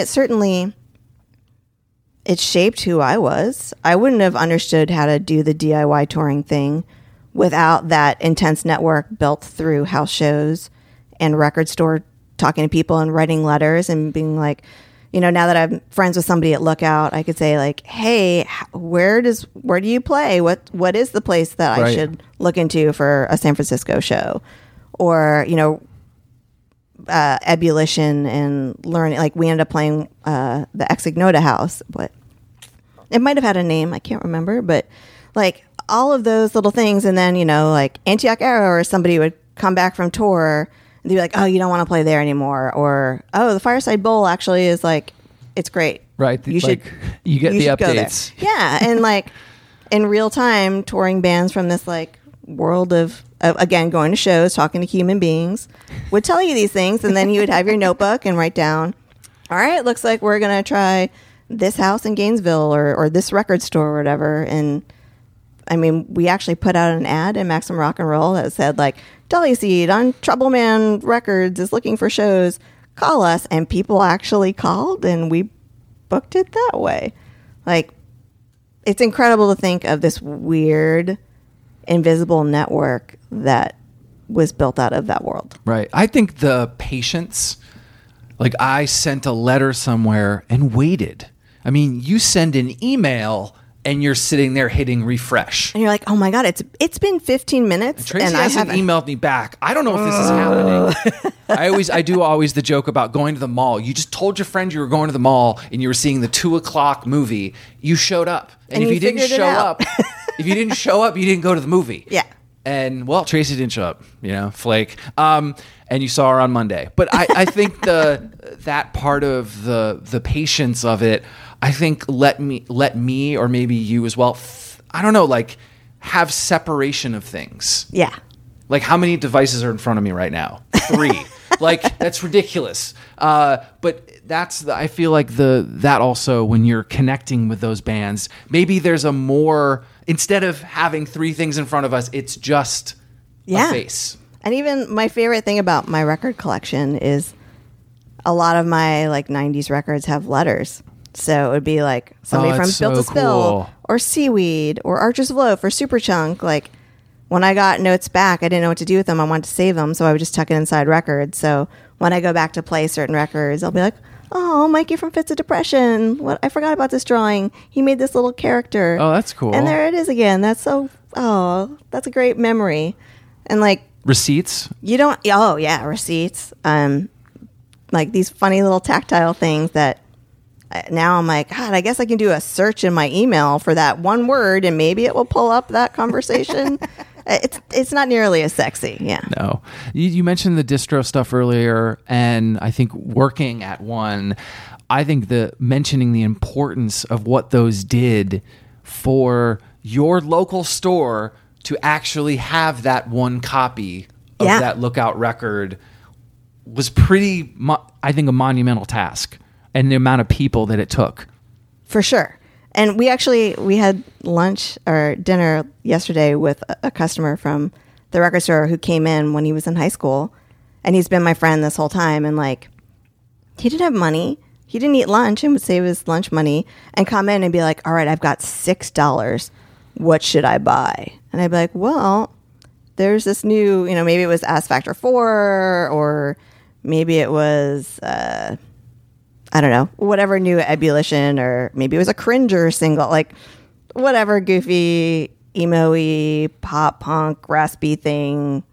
it shaped who I was. I wouldn't have understood how to do the DIY touring thing without that intense network built through house shows and record store talking to people and writing letters and being like, you know, now that I'm friends with somebody at Lookout, I could say like, hey, where do you play? What is the place that I should look into for a San Francisco show? Or, you know, ebullition and learning. Like we ended up playing the Exignota House, but it might have had a name. I can't remember, but like all of those little things. And then, you know, like Antioch Arrow or somebody would come back from tour and they'd be like, oh, you don't want to play there anymore. Or, oh, the Fireside Bowl actually is like, it's great. Right. You get the updates. Yeah. And like in real time, touring bands from this like world of, again, going to shows, talking to human beings, would tell you these things. And then you would have your notebook and write down, all right, looks like we're going to try this house in Gainesville or this record store or whatever. And I mean, we actually put out an ad in Maximum Rock and Roll that said like, Deli Seed on Troubleman Records is looking for shows. Call us. And people actually called and we booked it that way. Like, it's incredible to think of this weird, invisible network that was built out of that world. Right. I think the patience, like I sent a letter somewhere and waited. I mean, you send an email and you're sitting there hitting refresh. And you're like, oh my God, it's been 15 minutes. Tracy and hasn't emailed me back. I don't know if this is happening. I do always the joke about going to the mall. You just told your friend you were going to the mall and you were seeing the 2:00 movie. You showed up. And if you didn't show up, you didn't go to the movie. Yeah. And well, Tracy didn't show up, you know, flake. And you saw her on Monday. But I think that part of the patience of it, I think let me or maybe you as well, I don't know, like have separation of things. Yeah. Like how many devices are in front of me right now? 3. Like that's ridiculous. But I feel like that also when you're connecting with those bands, maybe there's a more, instead of having 3 things in front of us, it's just a face. And even my favorite thing about my record collection is a lot of my like 90s records have letters. So it would be like somebody from Built to Spill or Seaweed or Archers of Loaf or Superchunk. Like when I got notes back, I didn't know what to do with them. I wanted to save them. So I would just tuck it inside records. So when I go back to play certain records, I'll be like, oh, Mikey from Fits of Depression. What? I forgot about this drawing. He made this little character. Oh, that's cool. And there it is again. That's a great memory. And like Receipts? You don't. Oh yeah, receipts. Like these funny little tactile things that now I'm like, God, I guess I can do a search in my email for that one word and maybe it will pull up that conversation. It's not nearly as sexy. Yeah. No. You mentioned the distro stuff earlier, and I think working at one, I think mentioning the importance of what those did for your local store to actually have that one copy of that Lookout record was pretty, I think, a monumental task, and the amount of people that it took. For sure. And we had lunch or dinner yesterday with a customer from the record store who came in when he was in high school, and he's been my friend this whole time. And like, he didn't have money. He didn't eat lunch and would save his lunch money and come in and be like, all right, I've got $6. What should I buy? And I'd be like, well, there's this new, maybe it was Ass Factor 4 or maybe it was, I don't know, whatever new Ebullition, or maybe it was a Cringer single, like whatever goofy, emo-y, pop punk, raspy thing.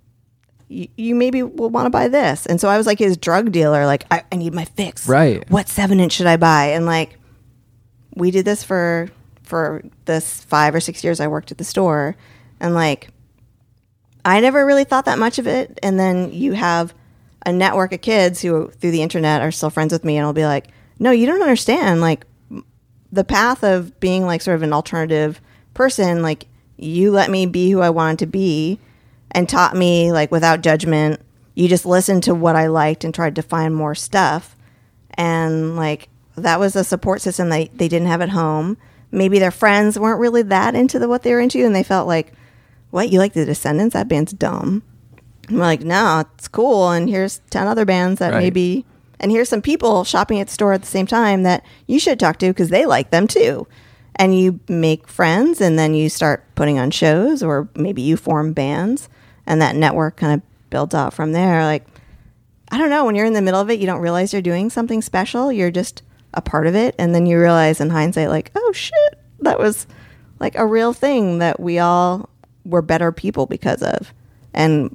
You maybe will want to buy this. And so I was like his drug dealer, like, I need my fix. Right. What 7-inch should I buy? And like, we did this for this 5 or 6 years I worked at the store. And like, I never really thought that much of it. And then you have a network of kids who through the internet are still friends with me, and I'll be like, no, you don't understand. Like, the path of being like sort of an alternative person, like, you let me be who I wanted to be and taught me like without judgment. You just listened to what I liked and tried to find more stuff. And like, that was a support system that they didn't have at home. Maybe their friends weren't really that into what they were into, and they felt like, what, you like the Descendants? That band's dumb. I'm like, no, it's cool. And here's 10 other bands that maybe, and here's some people shopping at the store at the same time that you should talk to because they like them too. And you make friends, and then you start putting on shows, or maybe you form bands, and that network kind of builds out from there. Like, I don't know, when you're in the middle of it, you don't realize you're doing something special. You're just a part of it. And then you realize in hindsight, like, oh shit, that was like a real thing that we all were better people because of. And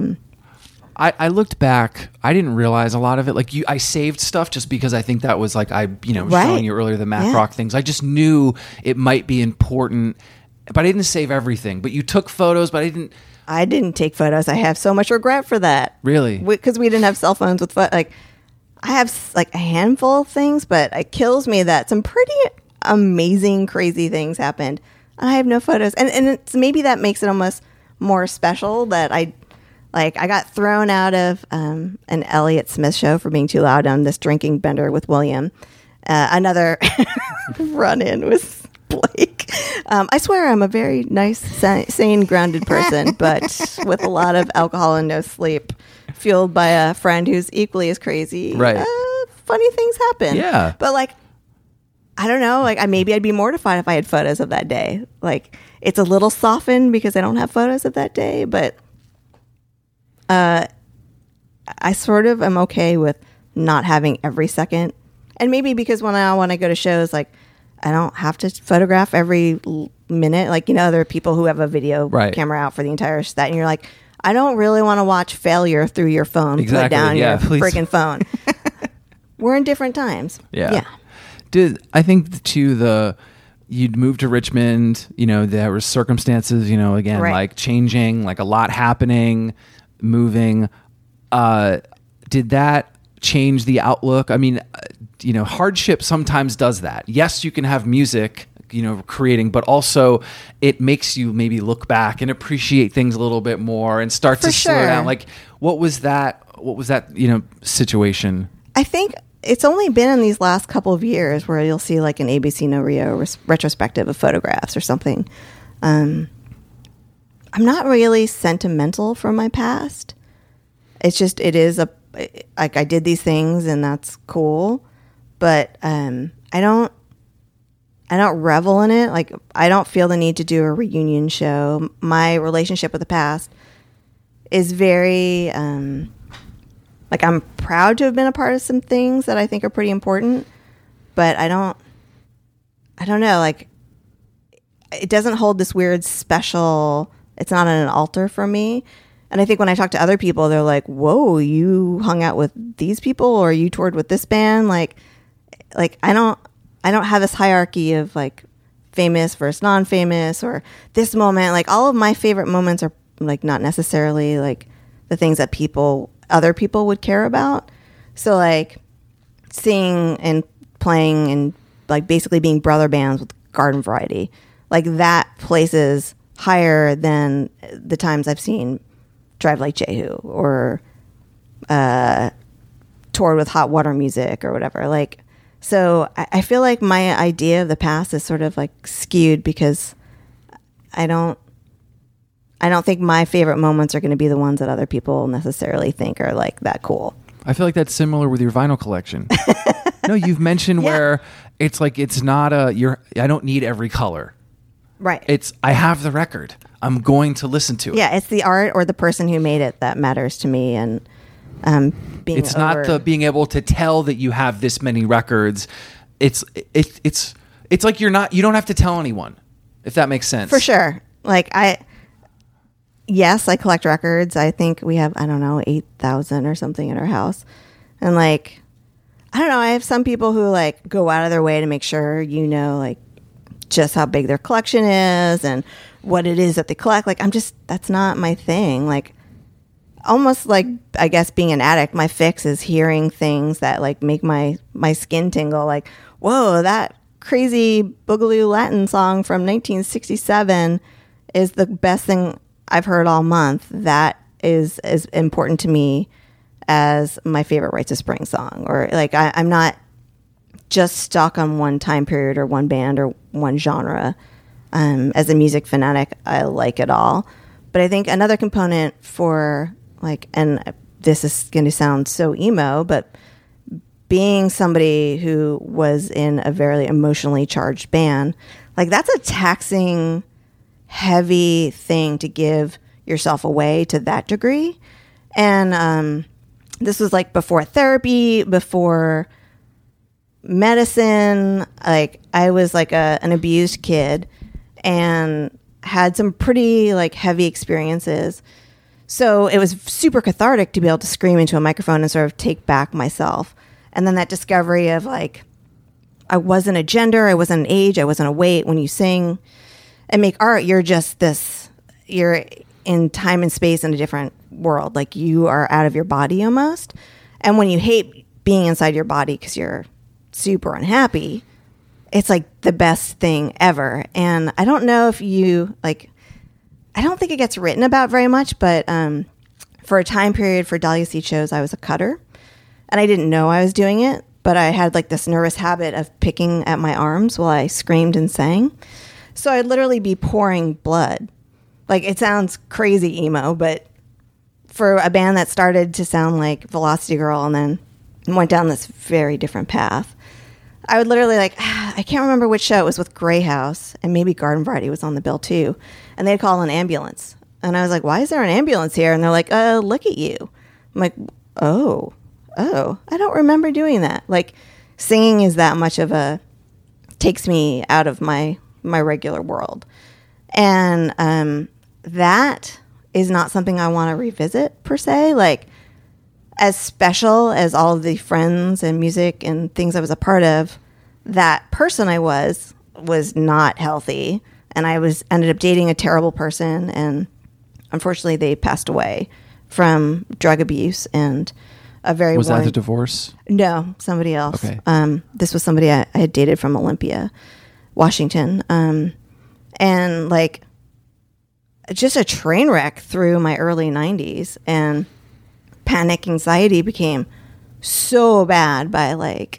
I looked back. I didn't realize a lot of it. Like, I saved stuff just because I think that was like, showing you earlier the Math Rock things. I just knew it might be important, but I didn't save everything. But you took photos, but I didn't take photos. I have so much regret for that. Really? Because we didn't have cell phones with like, I have like a handful of things, but it kills me that some pretty amazing, crazy things happened. And I have no photos. And it's, maybe that makes it almost more special that I got thrown out of an Elliott Smith show for being too loud on this drinking bender with William. Another run-in with Blake. I swear I'm a very nice, sane, grounded person, but with a lot of alcohol and no sleep, fueled by a friend who's equally as crazy. Right. Funny things happen. Yeah. But like, I don't know, like maybe I'd be mortified if I had photos of that day. Like, it's a little softened because I don't have photos of that day, but I sort of am okay with not having every second. And maybe because when I go to shows, like, I don't have to photograph every minute. Like, there are people who have a video camera out for the entire set, and you're like, I don't really want to watch failure through your phone. Exactly. Put down your freaking phone. We're in different times. Yeah. I think too, you'd moved to Richmond, there were circumstances, again, like changing, like a lot happening, moving. Did that change the outlook? I mean, hardship sometimes does that. Yes, you can have music, creating, but also it makes you maybe look back and appreciate things a little bit more and start to slow down. Like, what was that, situation? I think it's only been in these last couple of years where you'll see like an ABC No Rio retrospective of photographs or something. I'm not really sentimental from my past. It's just, like I did these things and that's cool, but I don't revel in it. Like, I don't feel the need to do a reunion show. My relationship with the past is very, like, I'm proud to have been a part of some things that I think are pretty important, but I don't know, like, it doesn't hold this weird special, it's not on an altar for me. And I think when I talk to other people, they're like, whoa, you hung out with these people or you toured with this band? Like I don't have this hierarchy of like famous versus non-famous or this moment. Like all of my favorite moments are like not necessarily like the things that other people would care about. So like singing and playing and like basically being brother bands with Garden Variety, like that places higher than the times I've seen Drive Like Jehu or toured with Hot Water Music or whatever. Like, so I feel like my idea of the past is sort of like skewed because I don't think my favorite moments are going to be the ones that other people necessarily think are like that cool. I feel like that's similar with your vinyl collection. No, you've mentioned where it's like it's not I don't need every color. Right. It's I have the record. I'm going to listen to it. Yeah, it's the art or the person who made it that matters to me, and it's not the being able to tell that you have this many records. It's like you don't have to tell anyone, if that makes sense. For sure. Like yes, I collect records. I think we have, I don't know, 8,000 or something in our house. And like, I don't know, I have some people who like go out of their way to make sure you know like just how big their collection is and what it is that they collect. Like that's not my thing. Like almost like, I guess being an addict, my fix is hearing things that like make my skin tingle. Like, whoa, that crazy Boogaloo Latin song from 1967 is the best thing I've heard all month. That is as important to me as my favorite Rites of Spring song. Or like I'm not just stuck on one time period or one band or one genre. As a music fanatic, I like it all. But I think another component for like, and this is going to sound so emo, but being somebody who was in a very emotionally charged band, like that's a taxing, heavy thing to give yourself away to that degree. And this was like before therapy, before medicine. Like I was like an abused kid and had some pretty like heavy experiences. So it was super cathartic to be able to scream into a microphone and sort of take back myself. And then that discovery of like, I wasn't a gender, I wasn't an age, I wasn't a weight. When you sing and make art, you're just this, you're in time and space in a different world. Like you are out of your body almost. And when you hate being inside your body because you're super unhappy, it's like the best thing ever. And I don't know if you like, I don't think it gets written about very much, but for a time period for Dahlia Seed shows, I was a cutter and I didn't know I was doing it, but I had like this nervous habit of picking at my arms while I screamed and sang. So I'd literally be pouring blood. Like it sounds crazy emo, but for a band that started to sound like Velocity Girl and then went down this very different path, I would literally like, I can't remember which show it was with Grey House, and maybe Garden Variety was on the bill too. And they'd call an ambulance. And I was like, why is there an ambulance here? And they're like, look at you. I'm like, oh, I don't remember doing that. Like singing is that much of takes me out of my regular world. And that is not something I want to revisit per se. Like as special as all of the friends and music and things I was a part of, that person I was not healthy. And I ended up dating a terrible person. And unfortunately they passed away from drug abuse and a very Was that the divorce? No, somebody else. Okay. This was somebody I had dated from Olympia, Washington. And like just a train wreck through my early 90s, and panic anxiety became so bad by like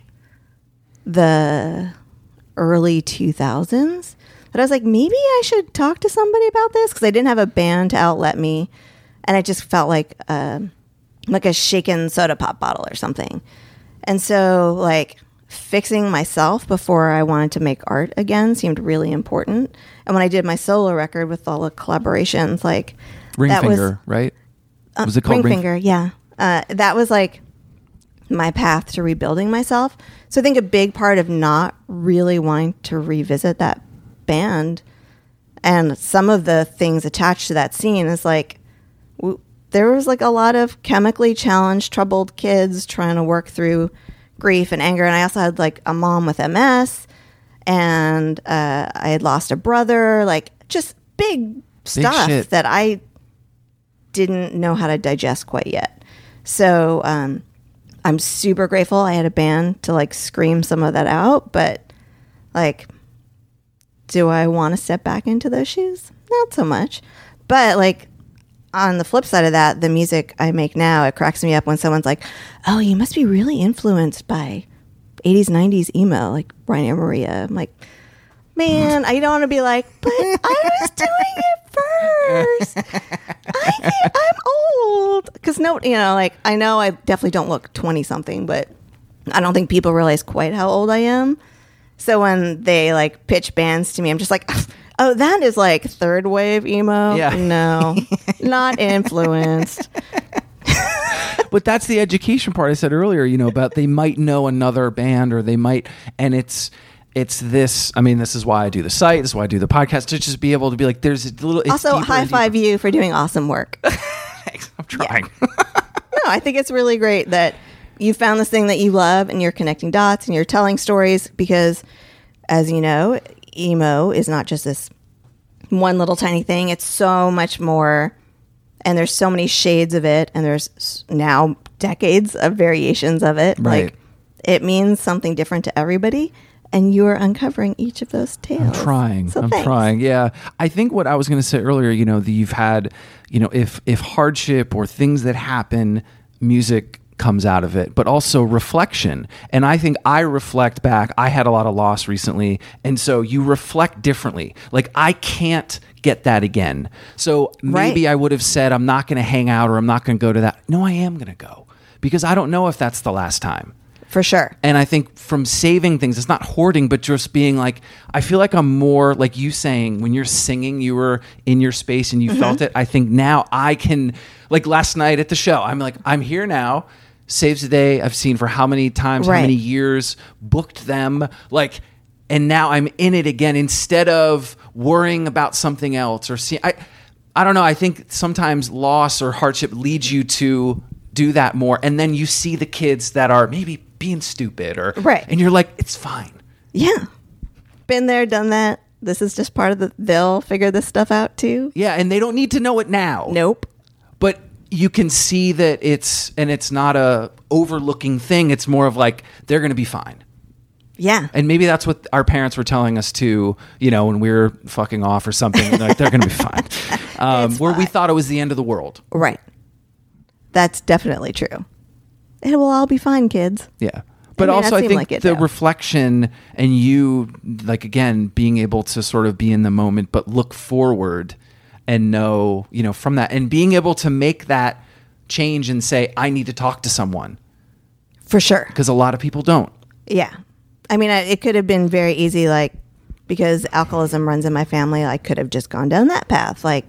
the early 2000s that I was like, maybe I should talk to somebody about this, because I didn't have a band to outlet me, and it just felt like a shaken soda pop bottle or something. And so like fixing myself before I wanted to make art again seemed really important. And when I did my solo record with all the collaborations, like Ringfinger, right? Was it called Ringfinger? Yeah. That was like my path to rebuilding myself. So I think a big part of not really wanting to revisit that band and some of the things attached to that scene is like, there was like a lot of chemically challenged, troubled kids trying to work through grief and anger. And I also had like a mom with MS, and I had lost a brother, like just big stuff shit that I didn't know how to digest quite yet. So I'm super grateful I had a band to like scream some of that out. But like, do I want to step back into those shoes? Not so much. But like, on the flip side of that, the music I make now, it cracks me up when someone's like, oh, you must be really influenced by 80s, 90s emo, like Rainer Maria. I'm like, man, I don't want to be like, but I was doing it first. I'm old. Because like, I know I definitely don't look 20-something, but I don't think people realize quite how old I am. So when they like pitch bands to me, I'm just like, oh, that is like third wave emo. Yeah. No, not influenced. But that's the education part I said earlier, about they might know another band, or they might, and it's this, I mean, this is why I do the site, this is why I do the podcast, to just be able to be like, there's a little, it's also high five you for doing awesome work. Thanks, I'm trying. Yeah. No, I think it's really great that you found this thing that you love and you're connecting dots and you're telling stories, because as you know, emo is not just this one little tiny thing. It's so much more, and there's so many shades of it, and there's now decades of variations of it. Right. Like, it means something different to everybody, and you are uncovering each of those tales. I'm trying. So I'm thanks. trying. Yeah. I think what I was going to say earlier, that you've had, if hardship or things that happen, music comes out of it, but also reflection. And I think I reflect back. I had a lot of loss recently, and so you reflect differently. Like, I can't get that again. So maybe Right. I would have said, I'm not going to hang out, or I'm not going to go to that. No, I am going to go, because I don't know if that's the last time. For sure. And I think from saving things, it's not hoarding, but just being like, I feel like I'm more like you saying, when you're singing, you were in your space and you felt it. I think now I can, like last night at the show, I'm like, I'm here now. Saves the Day, I've seen for how many times, Right. how many years, booked them, like, and now I'm in it again instead of worrying about something else or see. I don't know. I think sometimes loss or hardship leads you to do that more, and then you see the kids that are maybe being stupid, or Right. and you're like, it's fine. Yeah. Been there, done that. This is just part of they'll figure this stuff out too. Yeah, and they don't need to know it now. Nope. But you can see that it's not a overlooking thing. It's more of like, they're going to be fine. Yeah. And maybe that's what our parents were telling us too, when we were fucking off or something. Like, they're going to be fine. Where we thought it was the end of the world. Right. That's definitely true. It will all be fine, kids. Yeah. But I mean, also, that I seemed think like it, the though. reflection and you, like, again, being able to sort of be in the moment, but look forward and know, from that, and being able to make that change and say, I need to talk to someone. For sure. Because a lot of people don't. Yeah. I mean, it could have been very easy, like, because alcoholism runs in my family, I could have just gone down that path. Like,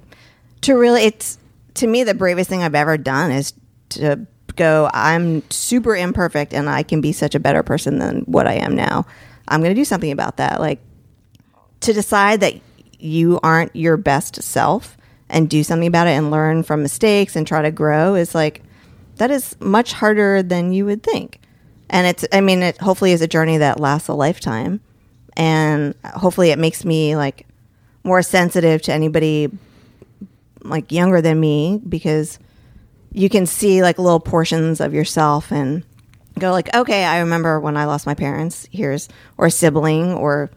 to me, the bravest thing I've ever done is to go, I'm super imperfect and I can be such a better person than what I am now. I'm going to do something about that. Like, to decide that you aren't your best self and do something about it and learn from mistakes and try to grow is like, that is much harder than you would think. And it hopefully is a journey that lasts a lifetime. And hopefully it makes me like more sensitive to anybody like younger than me, because you can see like little portions of yourself and go like, okay, I remember when I lost my parents, or a sibling, or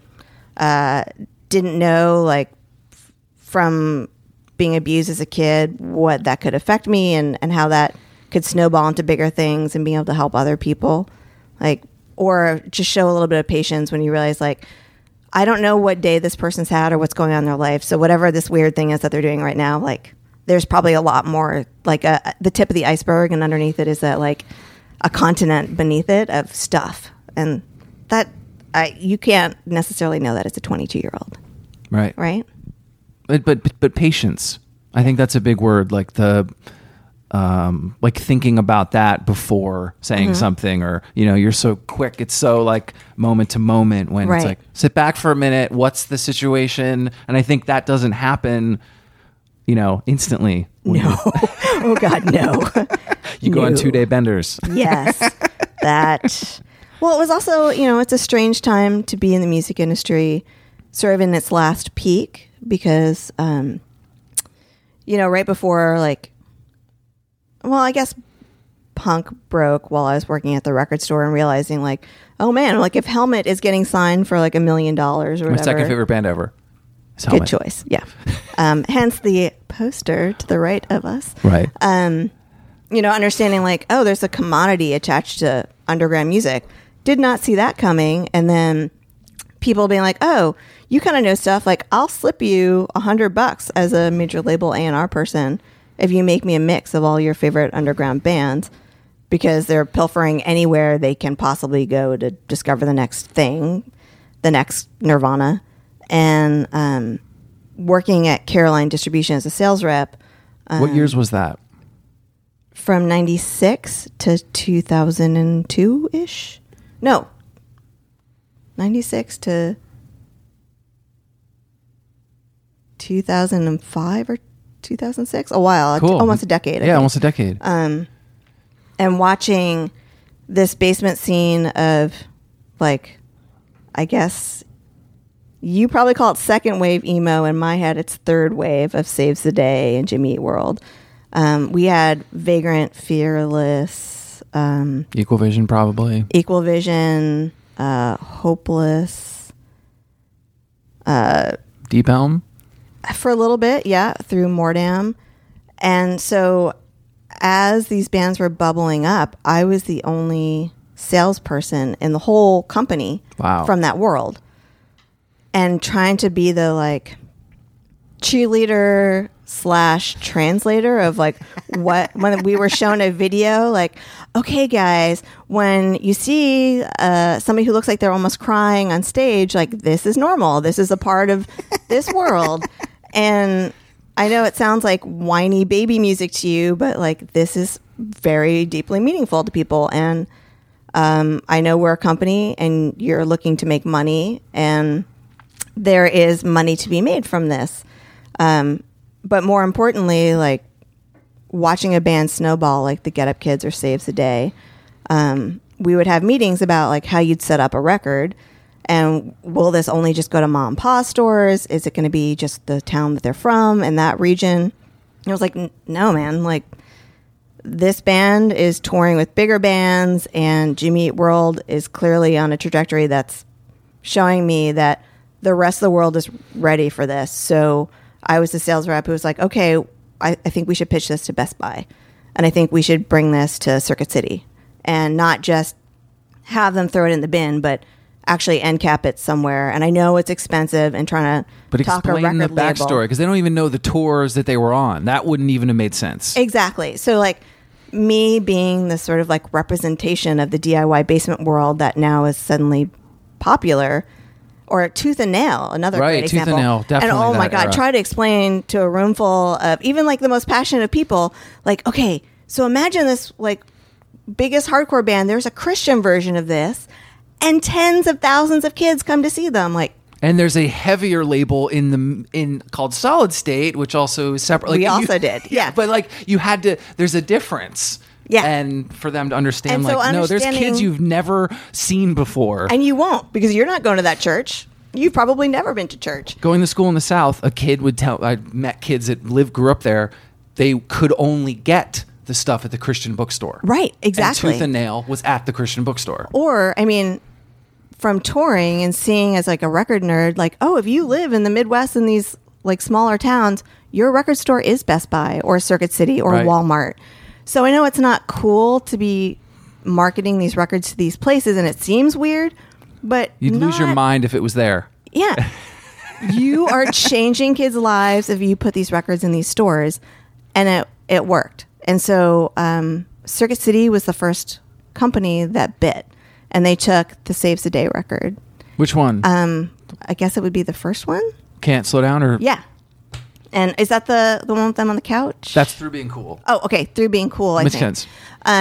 didn't know like from being abused as a kid, what that could affect me and how that could snowball into bigger things, and being able to help other people, like, or just show a little bit of patience when you realize like, I don't know what day this person's had or what's going on in their life. So whatever this weird thing is that they're doing right now, like, there's probably a lot more, like the tip of the iceberg, and underneath it is that like a continent beneath it of stuff. And that you can't necessarily know that as a 22-year-old. Right. Right. But patience. I think that's a big word. Like like thinking about that before saying something, or, you're so quick. It's so like moment to moment when it's like, sit back for a minute. What's the situation? And I think that doesn't happen, instantly. No. Oh, God, no. You go on 2-day benders. Yes. That. Well, it was also, it's a strange time to be in the music industry, sort of in its last peak, because, right before, I guess punk broke while I was working at the record store and realizing, oh, man, if Helmet is getting signed for $1 million or whatever. My second favorite band ever. Good choice. Yeah. Hence the poster to the right of us. Right. Understanding there's a commodity attached to underground music. Did not see that coming. And then people being like, oh, you kind of know stuff. I'll slip you $100 as a major label A&R person if you make me a mix of all your favorite underground bands, because they're pilfering anywhere they can possibly go to discover the next thing, the next Nirvana. And working at Caroline Distribution as a sales rep. What years was that? From 96 to 2002-ish? No. 96 to 2005 or 2006? A while. Cool. Almost a decade. Yeah, almost a decade. And watching this basement scene of, I guess... You probably call it second wave emo. In my head, it's third wave of Saves the Day and Jimmy Eat World. We had Vagrant, Fearless. Equal Vision, probably. Equal Vision, Hopeless. Deep Elm? For a little bit, yeah, through Mordam. And so as these bands were bubbling up, I was the only salesperson in the whole company from that world. And trying to be the cheerleader / translator of what, when we were shown a video, okay, guys, when you see somebody who looks like they're almost crying on stage, this is normal. This is a part of this world. And I know it sounds like whiny baby music to you, but this is very deeply meaningful to people. And I know we're a company and you're looking to make money, and there is money to be made from this. But more importantly, watching a band snowball like the Get Up Kids or Saves the Day, we would have meetings about how you'd set up a record, and will this only just go to mom and pop stores? Is it going to be just the town that they're from and that region? And I was no, man, this band is touring with bigger bands, and Jimmy Eat World is clearly on a trajectory that's showing me that the rest of the world is ready for this. So I was the sales rep who was okay, I think we should pitch this to Best Buy. And I think we should bring this to Circuit City. And not just have them throw it in the bin, but actually end cap it somewhere. And I know it's expensive and trying to talk a record label. But explain the backstory, because they don't even know the tours that they were on. That wouldn't even have made sense. Exactly. So me being the sort of representation of the DIY basement world that now is suddenly popular... Or Tooth and Nail, another great example. Tooth and Nail, definitely. And oh my God, try to explain to a room full of even the most passionate of people, okay, so imagine this biggest hardcore band. There's a Christian version of this, and tens of thousands of kids come to see them. And there's a heavier label called Solid State, which also is separate. We also did, yeah. But you had to. There's a difference. Yeah. And for them to understand, so no, there's kids you've never seen before. And you won't, because you're not going to that church. You've probably never been to church. Going to school in the South, a kid would tell, I met kids that grew up there, they could only get the stuff at the Christian bookstore. Right, exactly. And Tooth and Nail was at the Christian bookstore. Or, from touring and seeing as a record nerd, if you live in the Midwest in these smaller towns, your record store is Best Buy or Circuit City or Walmart. So I know it's not cool to be marketing these records to these places, and it seems weird, but you'd lose your mind if it was there. Yeah. You are changing kids' lives if you put these records in these stores, and it worked. And so Circuit City was the first company that bit, and they took the Saves the Day record. Which one? I guess it would be the first one. Can't Slow Down? Or Yeah. And is that the one with them on the couch? That's Through Being Cool. Oh, okay. Through Being Cool, I Makes think. sense.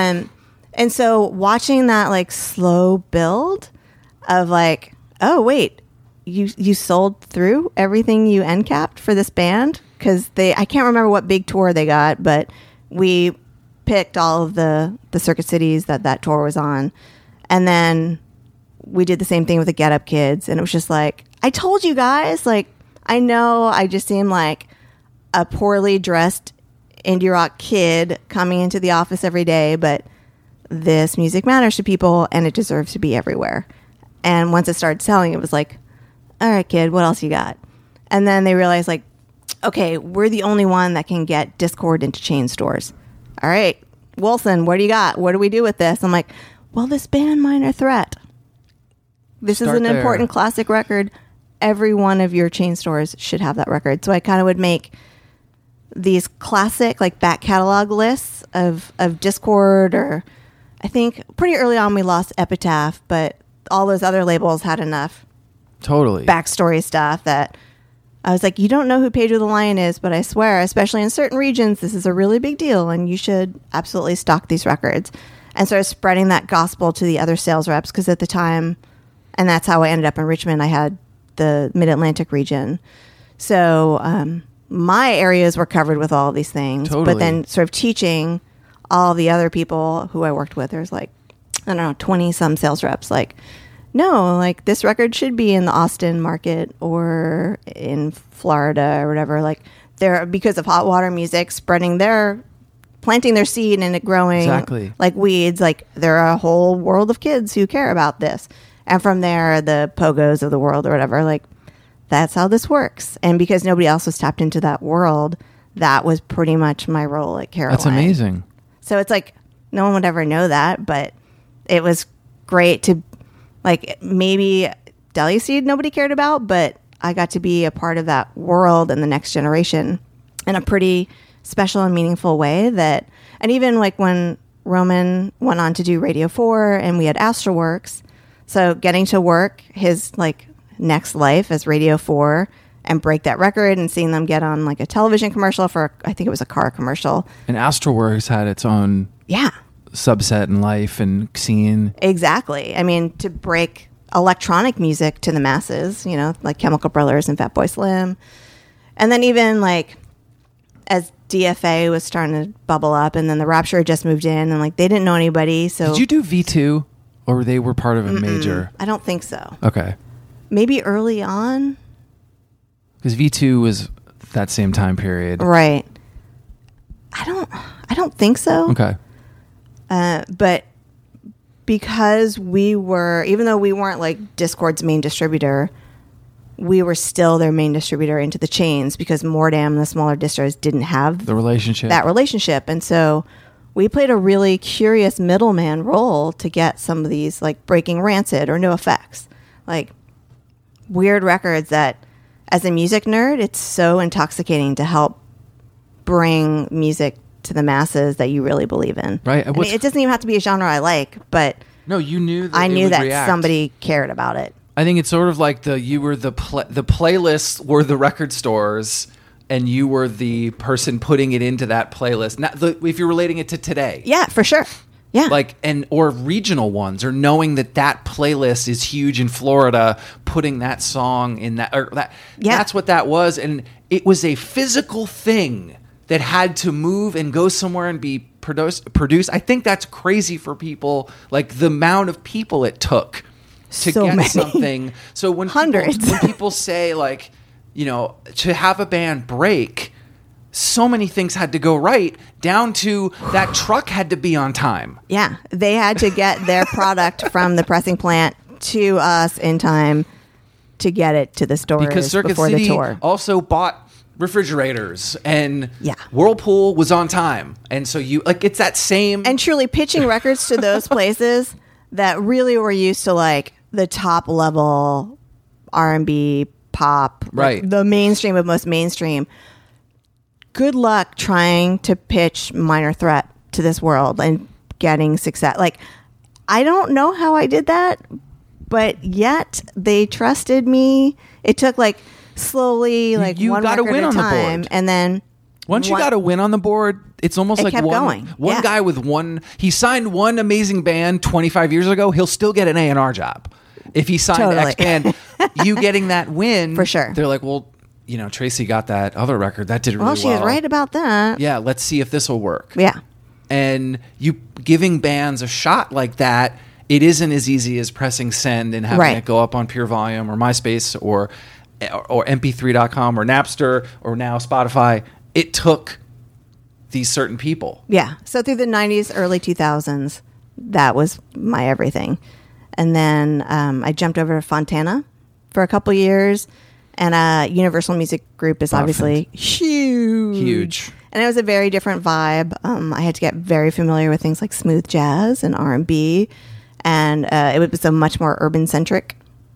And so watching that slow build of oh, wait, you sold through everything you end capped for this band? because I can't remember what big tour they got, but we picked all of the circuit cities that tour was on. And then we did the same thing with the Get Up Kids. And it was just like, I told you guys, like, I know I just seem like a poorly dressed indie rock kid coming into the office every day, but this music matters to people and it deserves to be everywhere. And once it started selling, it was like, all right, kid, what else you got? And then they realized, like, okay, we're the only one that can get Discord into chain stores. All right, Wilson, what do you got? What do we do with this? I'm like, well, this band Minor Threat. This is an important classic record. Every one of your chain stores should have that record. So I kind of would make these classic, like, back catalog lists of Discord, or I think pretty early on we lost Epitaph, but all those other labels had enough backstory stuff that I was like, you don't know who Pedro the Lion is, but I swear, especially in certain regions, this is a really big deal, and you should absolutely stock these records. And started spreading that gospel to the other sales reps, because at the time, and that's how I ended up in Richmond, I had the Mid-Atlantic region. So my areas were covered with all of these things. Totally. But then sort of teaching all the other people who I worked with, there's like, I don't know, 20-some sales reps, like, no, like, this record should be in the Austin market or in Florida or whatever. Like, they're, because of Hot Water Music planting their seed and it growing like weeds. Like, there are a whole world of kids who care about this. And from there, the Pogos of the world or whatever, like, that's how this works. And because nobody else was tapped into that world, that was pretty much my role at Caroline. That's amazing. So it's like, no one would ever know that, but it was great to, like, maybe Deli Seed nobody cared about, but I got to be a part of that world and the next generation in a pretty special and meaningful way. That, and even like when Roman went on to do Radio 4 and we had Astralworks, so getting to work his like next life as Radio 4 and break that record and seeing them get on like a television commercial for, I think it was a car commercial. And Astralworks had its own subset in life and scene. Exactly. I mean, to break electronic music to the masses, you know, like Chemical Brothers and Fatboy Slim. And then even like as DFA was starting to bubble up, and then the Rapture had just moved in, and like they didn't know anybody. So did you do V2, or they were part of a major? I don't think so. Okay. Maybe early on. Because V2 was that same time period. Right. I don't think so. Okay. But because we were, even though we weren't like Discord's main distributor, we were still their main distributor into the chains, because Mordam, the smaller distros, didn't have that relationship. And so we played a really curious middleman role to get some of these, like Breaking Rancid or NoFX, like weird records that, as a music nerd, it's so intoxicating to help bring music to the masses that you really believe in. Right. I mean, it doesn't even have to be a genre I like, but no, you knew that I knew that somebody cared about it. I think it's sort of like you were the playlists were the record stores, and you were the person putting it into that playlist. Now, if you're relating it to today, yeah, for sure, yeah, like or regional ones, or knowing that playlist is huge in Florida, putting that song in that, or that. Yeah. That's what that was, and it was a physical thing that had to move and go somewhere and be produced. I think that's crazy for people, like the amount of people it took to get something. So when people say, like, you know, to have a band break, so many things had to go right, down to that truck had to be on time. Yeah, they had to get their product from the pressing plant to us in time to get it to the stores because Circuit before City the tour. Also bought refrigerators, and Whirlpool was on time, and so you like it's that same, and truly pitching records to those places that really were used to like the top level R&B pop, right? Like the mainstream of most mainstream. Good luck trying to pitch Minor Threat to this world and getting success. Like, I don't know how I did that, but yet they trusted me. It took like slowly, like you one record at a time, and then once you got a win on the board, it's almost like kept going. One guy with he signed one amazing band 25 years ago. He'll still get an A&R job if he signed X band. You getting that win for sure. They're like, well, Tracy got that other record that did really well. Well, she was right about that. Yeah, let's see if this will work. Yeah. And you giving bands a shot like that, it isn't as easy as pressing send and having it go up on Pure Volume or MySpace or MP3.com or Napster or now Spotify. It took these certain people. Yeah. So through the 90s, early 2000s, that was my everything. And then I jumped over to Fontana for a couple years. And Universal Music Group is obviously huge. And it was a very different vibe. I had to get very familiar with things like smooth jazz and R&B. And it was a much more urban-centric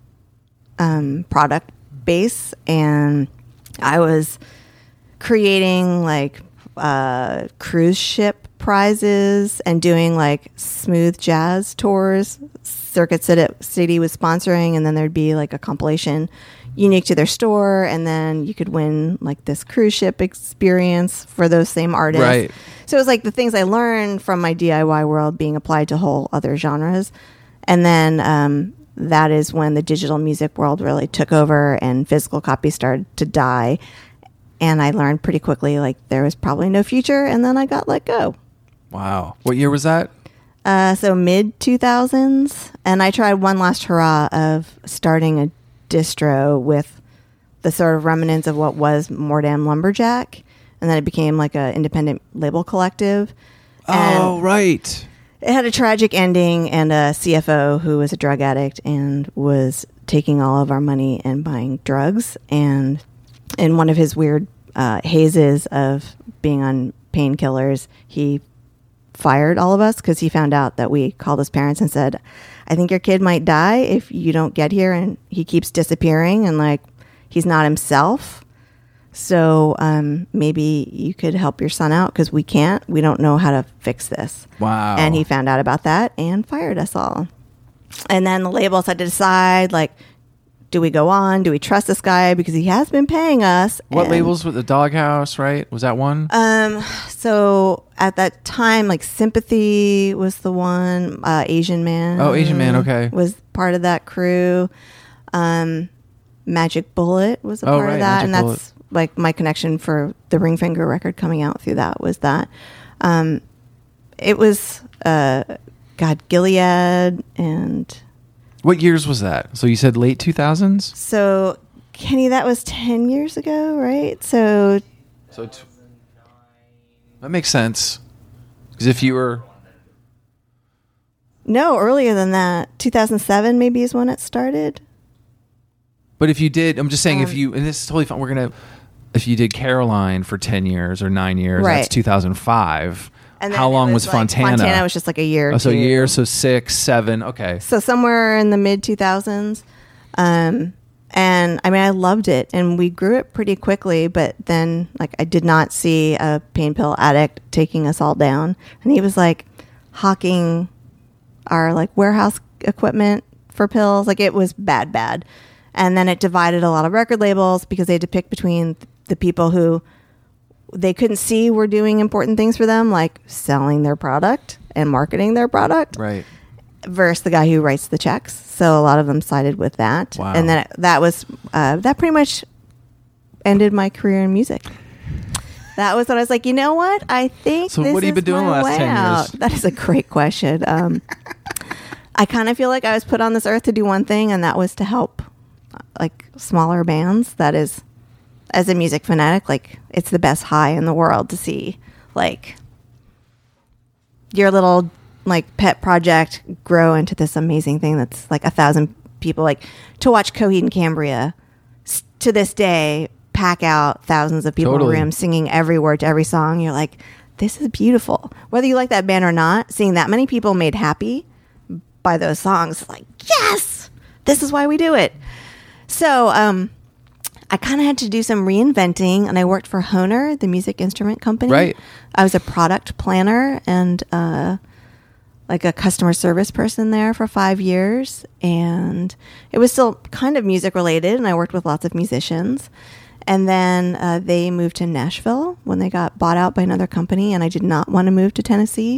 product base. And I was creating like cruise ship prizes and doing like smooth jazz tours. Circuit City was sponsoring, and then there'd be like a compilation unique to their store, and then you could win like this cruise ship experience for those same artists. Right. So it was like the things I learned from my DIY world being applied to whole other genres. And then that is when the digital music world really took over and physical copies started to die. And I learned pretty quickly like there was probably no future, and then I got let go. Wow. What year was that? So mid 2000s. And I tried one last hurrah of starting a distro with the sort of remnants of what was Mordam Lumberjack, and then it became like an independent label collective. Oh, right. It had a tragic ending, and a CFO who was a drug addict and was taking all of our money and buying drugs. And in one of his weird hazes of being on painkillers, he fired all of us because he found out that we called his parents and said, I think your kid might die if you don't get here. And he keeps disappearing, and like he's not himself. So maybe you could help your son out because we don't know how to fix this. Wow. And he found out about that and fired us all. And then the labels had to decide, like, do we go on? Do we trust this guy? Because he has been paying us. What labels with the Doghouse, right? Was that one? So at that time, like Sympathy was the one. Asian Man. Oh, Asian Man, okay. Was part of that crew. Magic Bullet was a part of that. Magic and Bullet. That's like my connection for the Ring Finger record coming out through that was that. It was, Gilead and... What years was that? So you said late 2000s? So, Kenny, that was 10 years ago, right? So that makes sense. Because if you were... No, earlier than that. 2007 maybe is when it started. But if you did... I'm just saying if you... And this is totally fine. We're going to... If you did Caroline for 10 years or 9 years, right. That's 2005. And how long was Fontana? Fontana was just like a year. So a year, so 6, 7, okay. So somewhere in the mid 2000s. And I mean, I loved it, and we grew it pretty quickly, but then like I did not see a pain pill addict taking us all down. And he was like hawking our like warehouse equipment for pills. Like it was bad. And then it divided a lot of record labels because they had to pick between the people who they couldn't see were doing important things for them, like selling their product and marketing their product. Right. Versus the guy who writes the checks. So a lot of them sided with that. Wow. And then that pretty much ended my career in music. That was when I was like, you know what? I think so this what have you been doing the last 10 years? That is a great question. I kind of feel like I was put on this earth to do one thing, and that was to help like smaller bands. That is, as a music fanatic, like it's the best high in the world to see like your little like pet project grow into this amazing thing that's like 1,000 people. Like to watch Coheed and Cambria to this day pack out thousands of people in a room singing every word to every song. You're like, this is beautiful. Whether you like that band or not, seeing that many people made happy by those songs, like, yes, this is why we do it. So I kind of had to do some reinventing, and I worked for Hohner, the music instrument company. Right. I was a product planner and like a customer service person there for 5 years, and it was still kind of music related, and I worked with lots of musicians. And then they moved to Nashville when they got bought out by another company, and I did not want to move to Tennessee.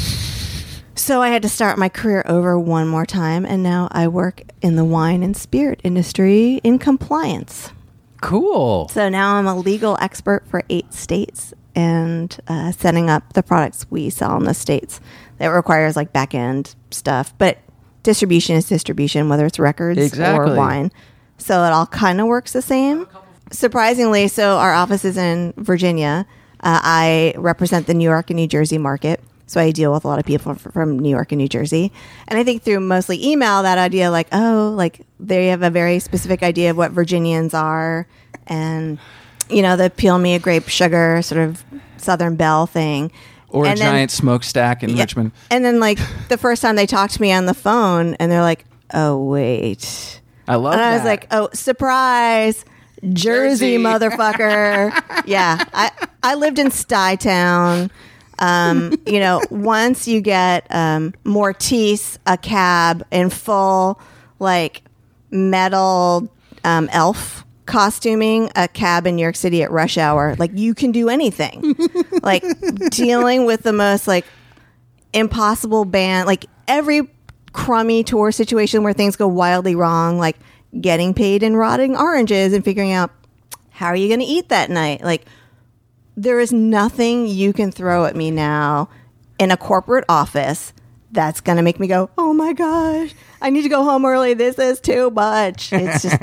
So I had to start my career over one more time, and now I work in the wine and spirit industry in compliance. Cool. So now I'm a legal expert for 8 states and setting up the products we sell in the states. That requires like back end stuff, but distribution is distribution, whether it's records or wine. So it all kind of works the same. Surprisingly, so our office is in Virginia. I represent the New York and New Jersey market. So I deal with a lot of people from New York and New Jersey. And I think through mostly email, that idea like, oh, like they have a very specific idea of what Virginians are. And, you know, the peel me a grape sugar sort of Southern Belle thing. Or a giant smokestack in Richmond. And then like the first time they talked to me on the phone and they're like, oh, wait. I love that. And I was like, oh, surprise. Jersey motherfucker. Yeah. I lived in Stuytown. You know, once you get Mortice, a cab in full like metal elf costuming, a cab in New York City at rush hour, like you can do anything. Like dealing with the most like impossible band, like every crummy tour situation where things go wildly wrong, like getting paid in rotting oranges and figuring out how are you going to eat that night. Like there is nothing you can throw at me now in a corporate office that's going to make me go, oh my gosh, I need to go home early. This is too much. It's just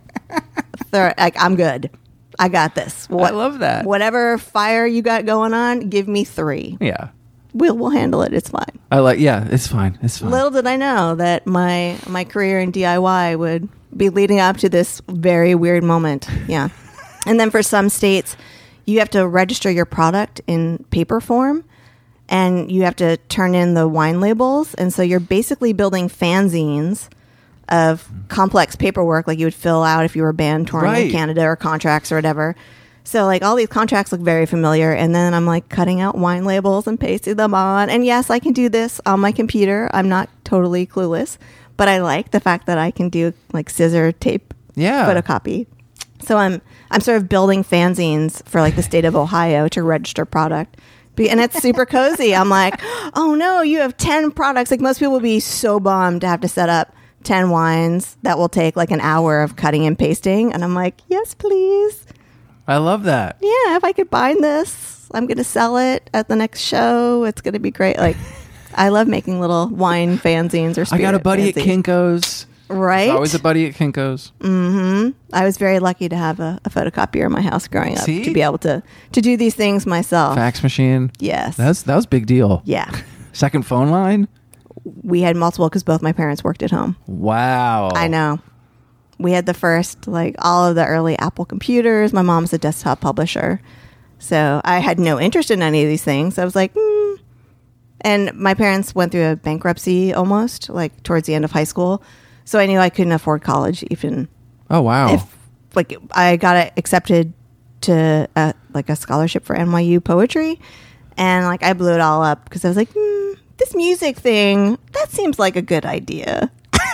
like, I'm good. I got this. I love that. Whatever fire you got going on, give me 3. Yeah. We'll handle it. It's fine. It's fine. It's fine. Little did I know that my career in DIY would be leading up to this very weird moment. Yeah. And then for some states, you have to register your product in paper form and you have to turn in the wine labels. And so you're basically building fanzines of complex paperwork like you would fill out if you were a band touring in Canada, or contracts or whatever. So like all these contracts look very familiar. And then I'm like cutting out wine labels and pasting them on. And yes, I can do this on my computer. I'm not totally clueless, but I like the fact that I can do like scissor tape photocopy. So I'm sort of building fanzines for like the state of Ohio to register product. And it's super cozy. I'm like, oh no, you have 10 products. Like most people would be so bummed to have to set up 10 wines that will take like an hour of cutting and pasting. And I'm like, yes, please. I love that. Yeah, if I could bind this, I'm going to sell it at the next show. It's going to be great. Like, I love making little wine fanzines or spirit I got a buddy fanzines. at Kinko's. Right? There's always a buddy at Kinko's. Mm-hmm. I was very lucky to have a photocopier in my house growing up to be able to do these things myself. Fax machine. Yes. That was a big deal. Yeah. Second phone line? We had multiple because both my parents worked at home. Wow. I know. We had the first, like, all of the early Apple computers. My mom's a desktop publisher. So I had no interest in any of these things. I was like, And my parents went through a bankruptcy almost, like, towards the end of high school. So I knew I couldn't afford college even. Oh, wow. If, like, I got accepted to, like, a scholarship for NYU poetry. And, like, I blew it all up because I was like, this music thing, that seems like a good idea.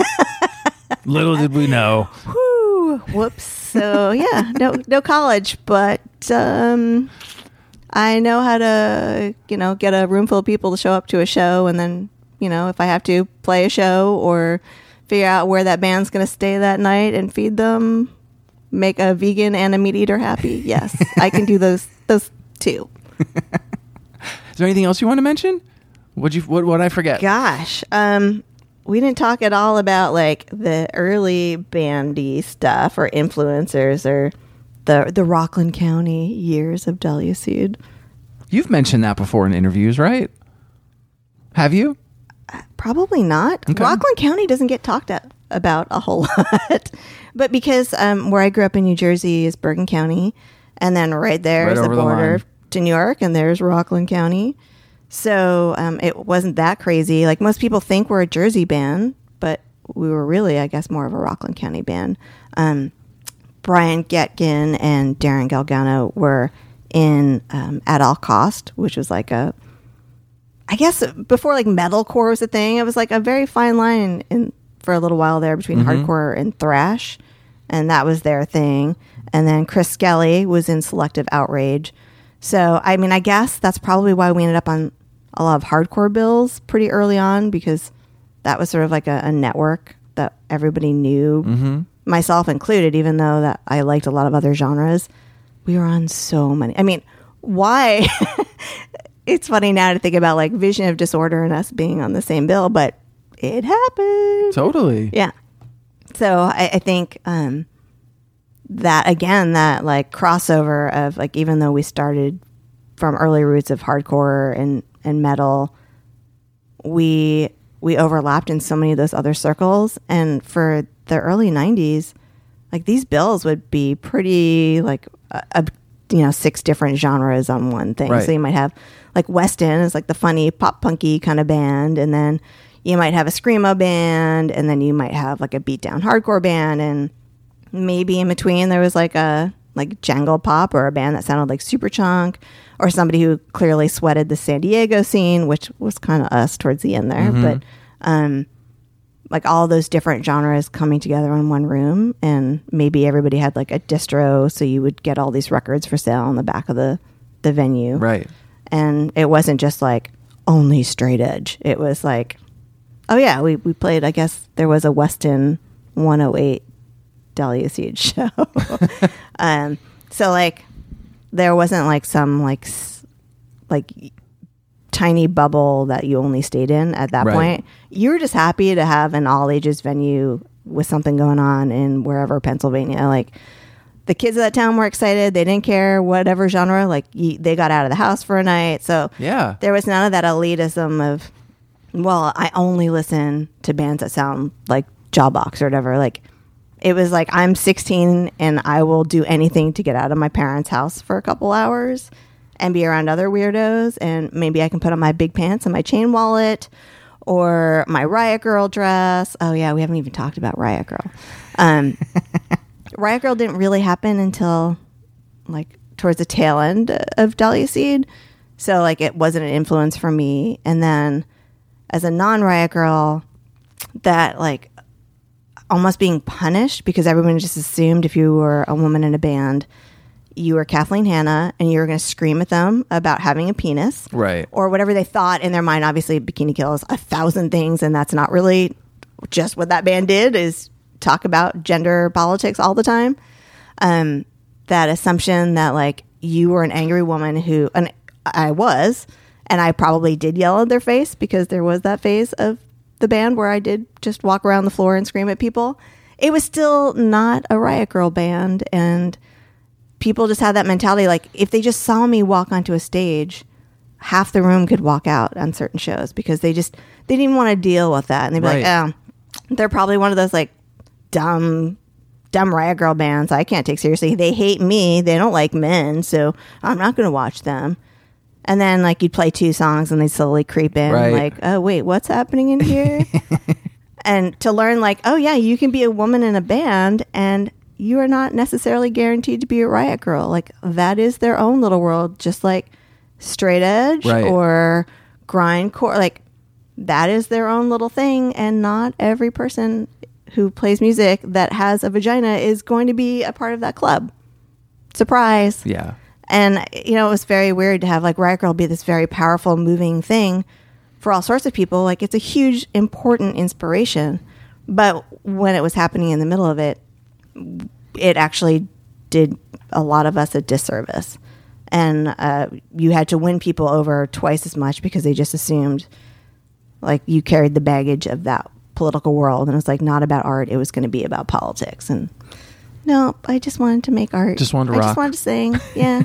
Little did we know. Whew, whoops. So yeah, no college, but I know how to, get a room full of people to show up to a show, and then, if I have to play a show or figure out where that band's going to stay that night and feed them, make a vegan and a meat eater happy. Yes, I can do those two. Is there anything else you want to mention? What'd I forget? Gosh, we didn't talk at all about like the early bandy stuff or influencers or the Rockland County years of Dahlia Seed. You've mentioned that before in interviews, right? Have you? Probably not. Okay. Rockland County doesn't get talked about a whole lot. But because where I grew up in New Jersey is Bergen County, and then right there is the border to New York, and there's Rockland County. So it wasn't that crazy. Like most people think we're a Jersey band, but we were really, I guess, more of a Rockland County band. Brian Getkin and Darren Galgano were in At All Cost, which was like I guess before like metalcore was a thing, it was like a very fine line for a little while there between hardcore and thrash, and that was their thing. And then Chris Skelly was in Selective Outrage. So, I mean, I guess that's probably why we ended up on a lot of hardcore bills pretty early on, because that was sort of like a network that everybody knew myself included, even though that I liked a lot of other genres, we were on so many. I mean, why? It's funny now to think about like Vision of Disorder and us being on the same bill, but it happened. Totally. Yeah. So I think that, again, that like crossover of like, even though we started from early roots of hardcore and metal, we overlapped in so many of those other circles. And for the early 90s, like these bills would be pretty like, 6 different genres on one thing. Right. So you might have like West End is like the funny pop punky kind of band. And then you might have a screamo band, and then you might have like a beat down hardcore band. And maybe in between there was like a jangle pop or a band that sounded like Superchunk, or somebody who clearly sweated the San Diego scene, which was kind of us towards the end there. Mm-hmm. But like all those different genres coming together in one room, and maybe everybody had like a distro, so you would get all these records for sale on the back of the venue. Right. And it wasn't just like only straight edge. It was like, oh yeah, we played, I guess there was a Weston 108 Dahlia Seed show. So like there wasn't like some like tiny bubble that you only stayed in at that point. You were just happy to have an all ages venue with something going on in wherever Pennsylvania. Like the kids of that town were excited. They didn't care whatever genre. Like they got out of the house for a night. So yeah, there was none of that elitism of, well, I only listen to bands that sound like Jawbox or whatever. Like it was like, I'm 16 and I will do anything to get out of my parents' house for a couple hours and be around other weirdos. And maybe I can put on my big pants and my chain wallet or my Riot Girl dress. Oh yeah, we haven't even talked about Riot Girl. Riot Girl didn't really happen until like towards the tail end of Dahlia Seed. So like it wasn't an influence for me. And then as a non-Riot Girl, that like almost being punished because everyone just assumed if you were a woman in a band, you were Kathleen Hanna and you were going to scream at them about having a penis. Right. Or whatever they thought in their mind. Obviously, Bikini Kill is 1,000 things, and that's not really just what that band did, is talk about gender politics all the time. That assumption that like you were an angry woman who, and I was, and I probably did yell at their face because there was that phase of the band where I did just walk around the floor and scream at people. It was still not a Riot Girl band, and people just had that mentality. Like if they just saw me walk onto a stage, half the room could walk out on certain shows because they didn't even want to deal with that. And they'd be like, oh, they're probably one of those like dumb Riot Girl bands I can't take seriously. They hate me. They don't like men. So I'm not going to watch them. And then like you'd play 2 songs and they'd slowly creep in like, oh wait, what's happening in here? And to learn like, oh yeah, you can be a woman in a band and you are not necessarily guaranteed to be a Riot Girl. Like that is their own little world, just like straight edge or grindcore. Like that is their own little thing, and not every person who plays music that has a vagina is going to be a part of that club. Surprise. Yeah. And you know, it was very weird to have like Riot Girl be this very powerful, moving thing for all sorts of people. Like it's a huge, important inspiration. But when it was happening in the middle of it, it actually did a lot of us a disservice. And you had to win people over twice as much because they just assumed like you carried the baggage of that political world. And it was like not about art. It was going to be about politics. And no, I just wanted to make art. Just wanted to rock. I just wanted to sing. Yeah.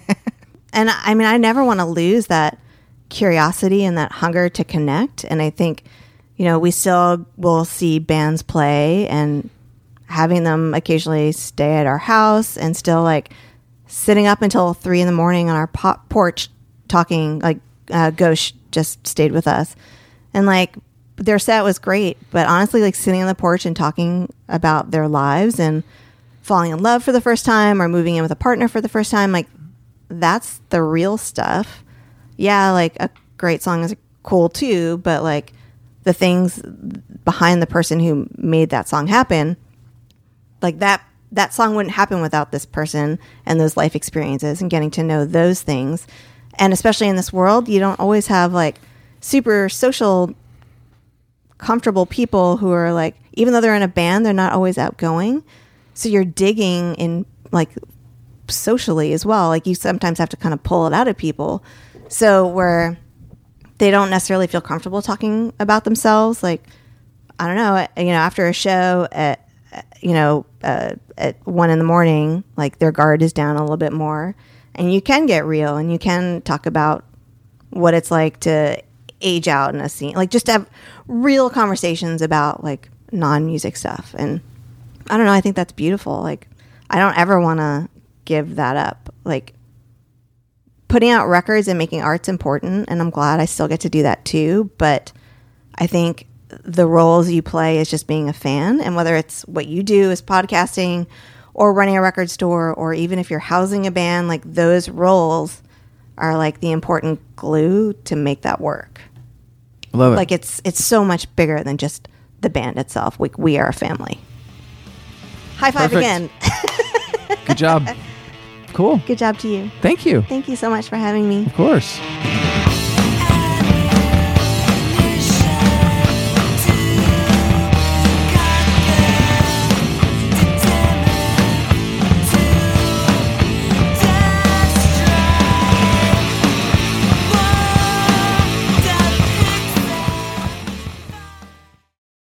And I mean, I never want to lose that curiosity and that hunger to connect. And I think, you know, we still will see bands play and having them occasionally stay at our house and still like sitting up until 3 a.m. on our porch talking. Like Ghosh just stayed with us, and like their set was great, but honestly, like sitting on the porch and talking about their lives and falling in love for the first time or moving in with a partner for the first time, like that's the real stuff. Yeah, like a great song is cool too, but like the things behind the person who made that song happen, like that song wouldn't happen without this person and those life experiences and getting to know those things. And especially in this world, you don't always have like super social comfortable people who are like, even though they're in a band, they're not always outgoing. So you're digging in like socially as well. Like you sometimes have to kind of pull it out of people. So where they don't necessarily feel comfortable talking about themselves. Like, I don't know, after a show at 1 a.m, like their guard is down a little bit more, and you can get real and you can talk about what it's like to age out in a scene, like just to have real conversations about like non-music stuff. And I don't know, I think that's beautiful. Like, I don't ever want to give that up. Like, putting out records and making art's important, and I'm glad I still get to do that too. But I think the roles you play is just being a fan, and whether it's what you do is podcasting or running a record store, or even if you're housing a band, like those roles are like the important glue to make that work. I love it. Like it's so much bigger than just the band itself. We are a family. High five again. Good job. Cool. Good job to you. Thank you. Thank you so much for having me. Of course.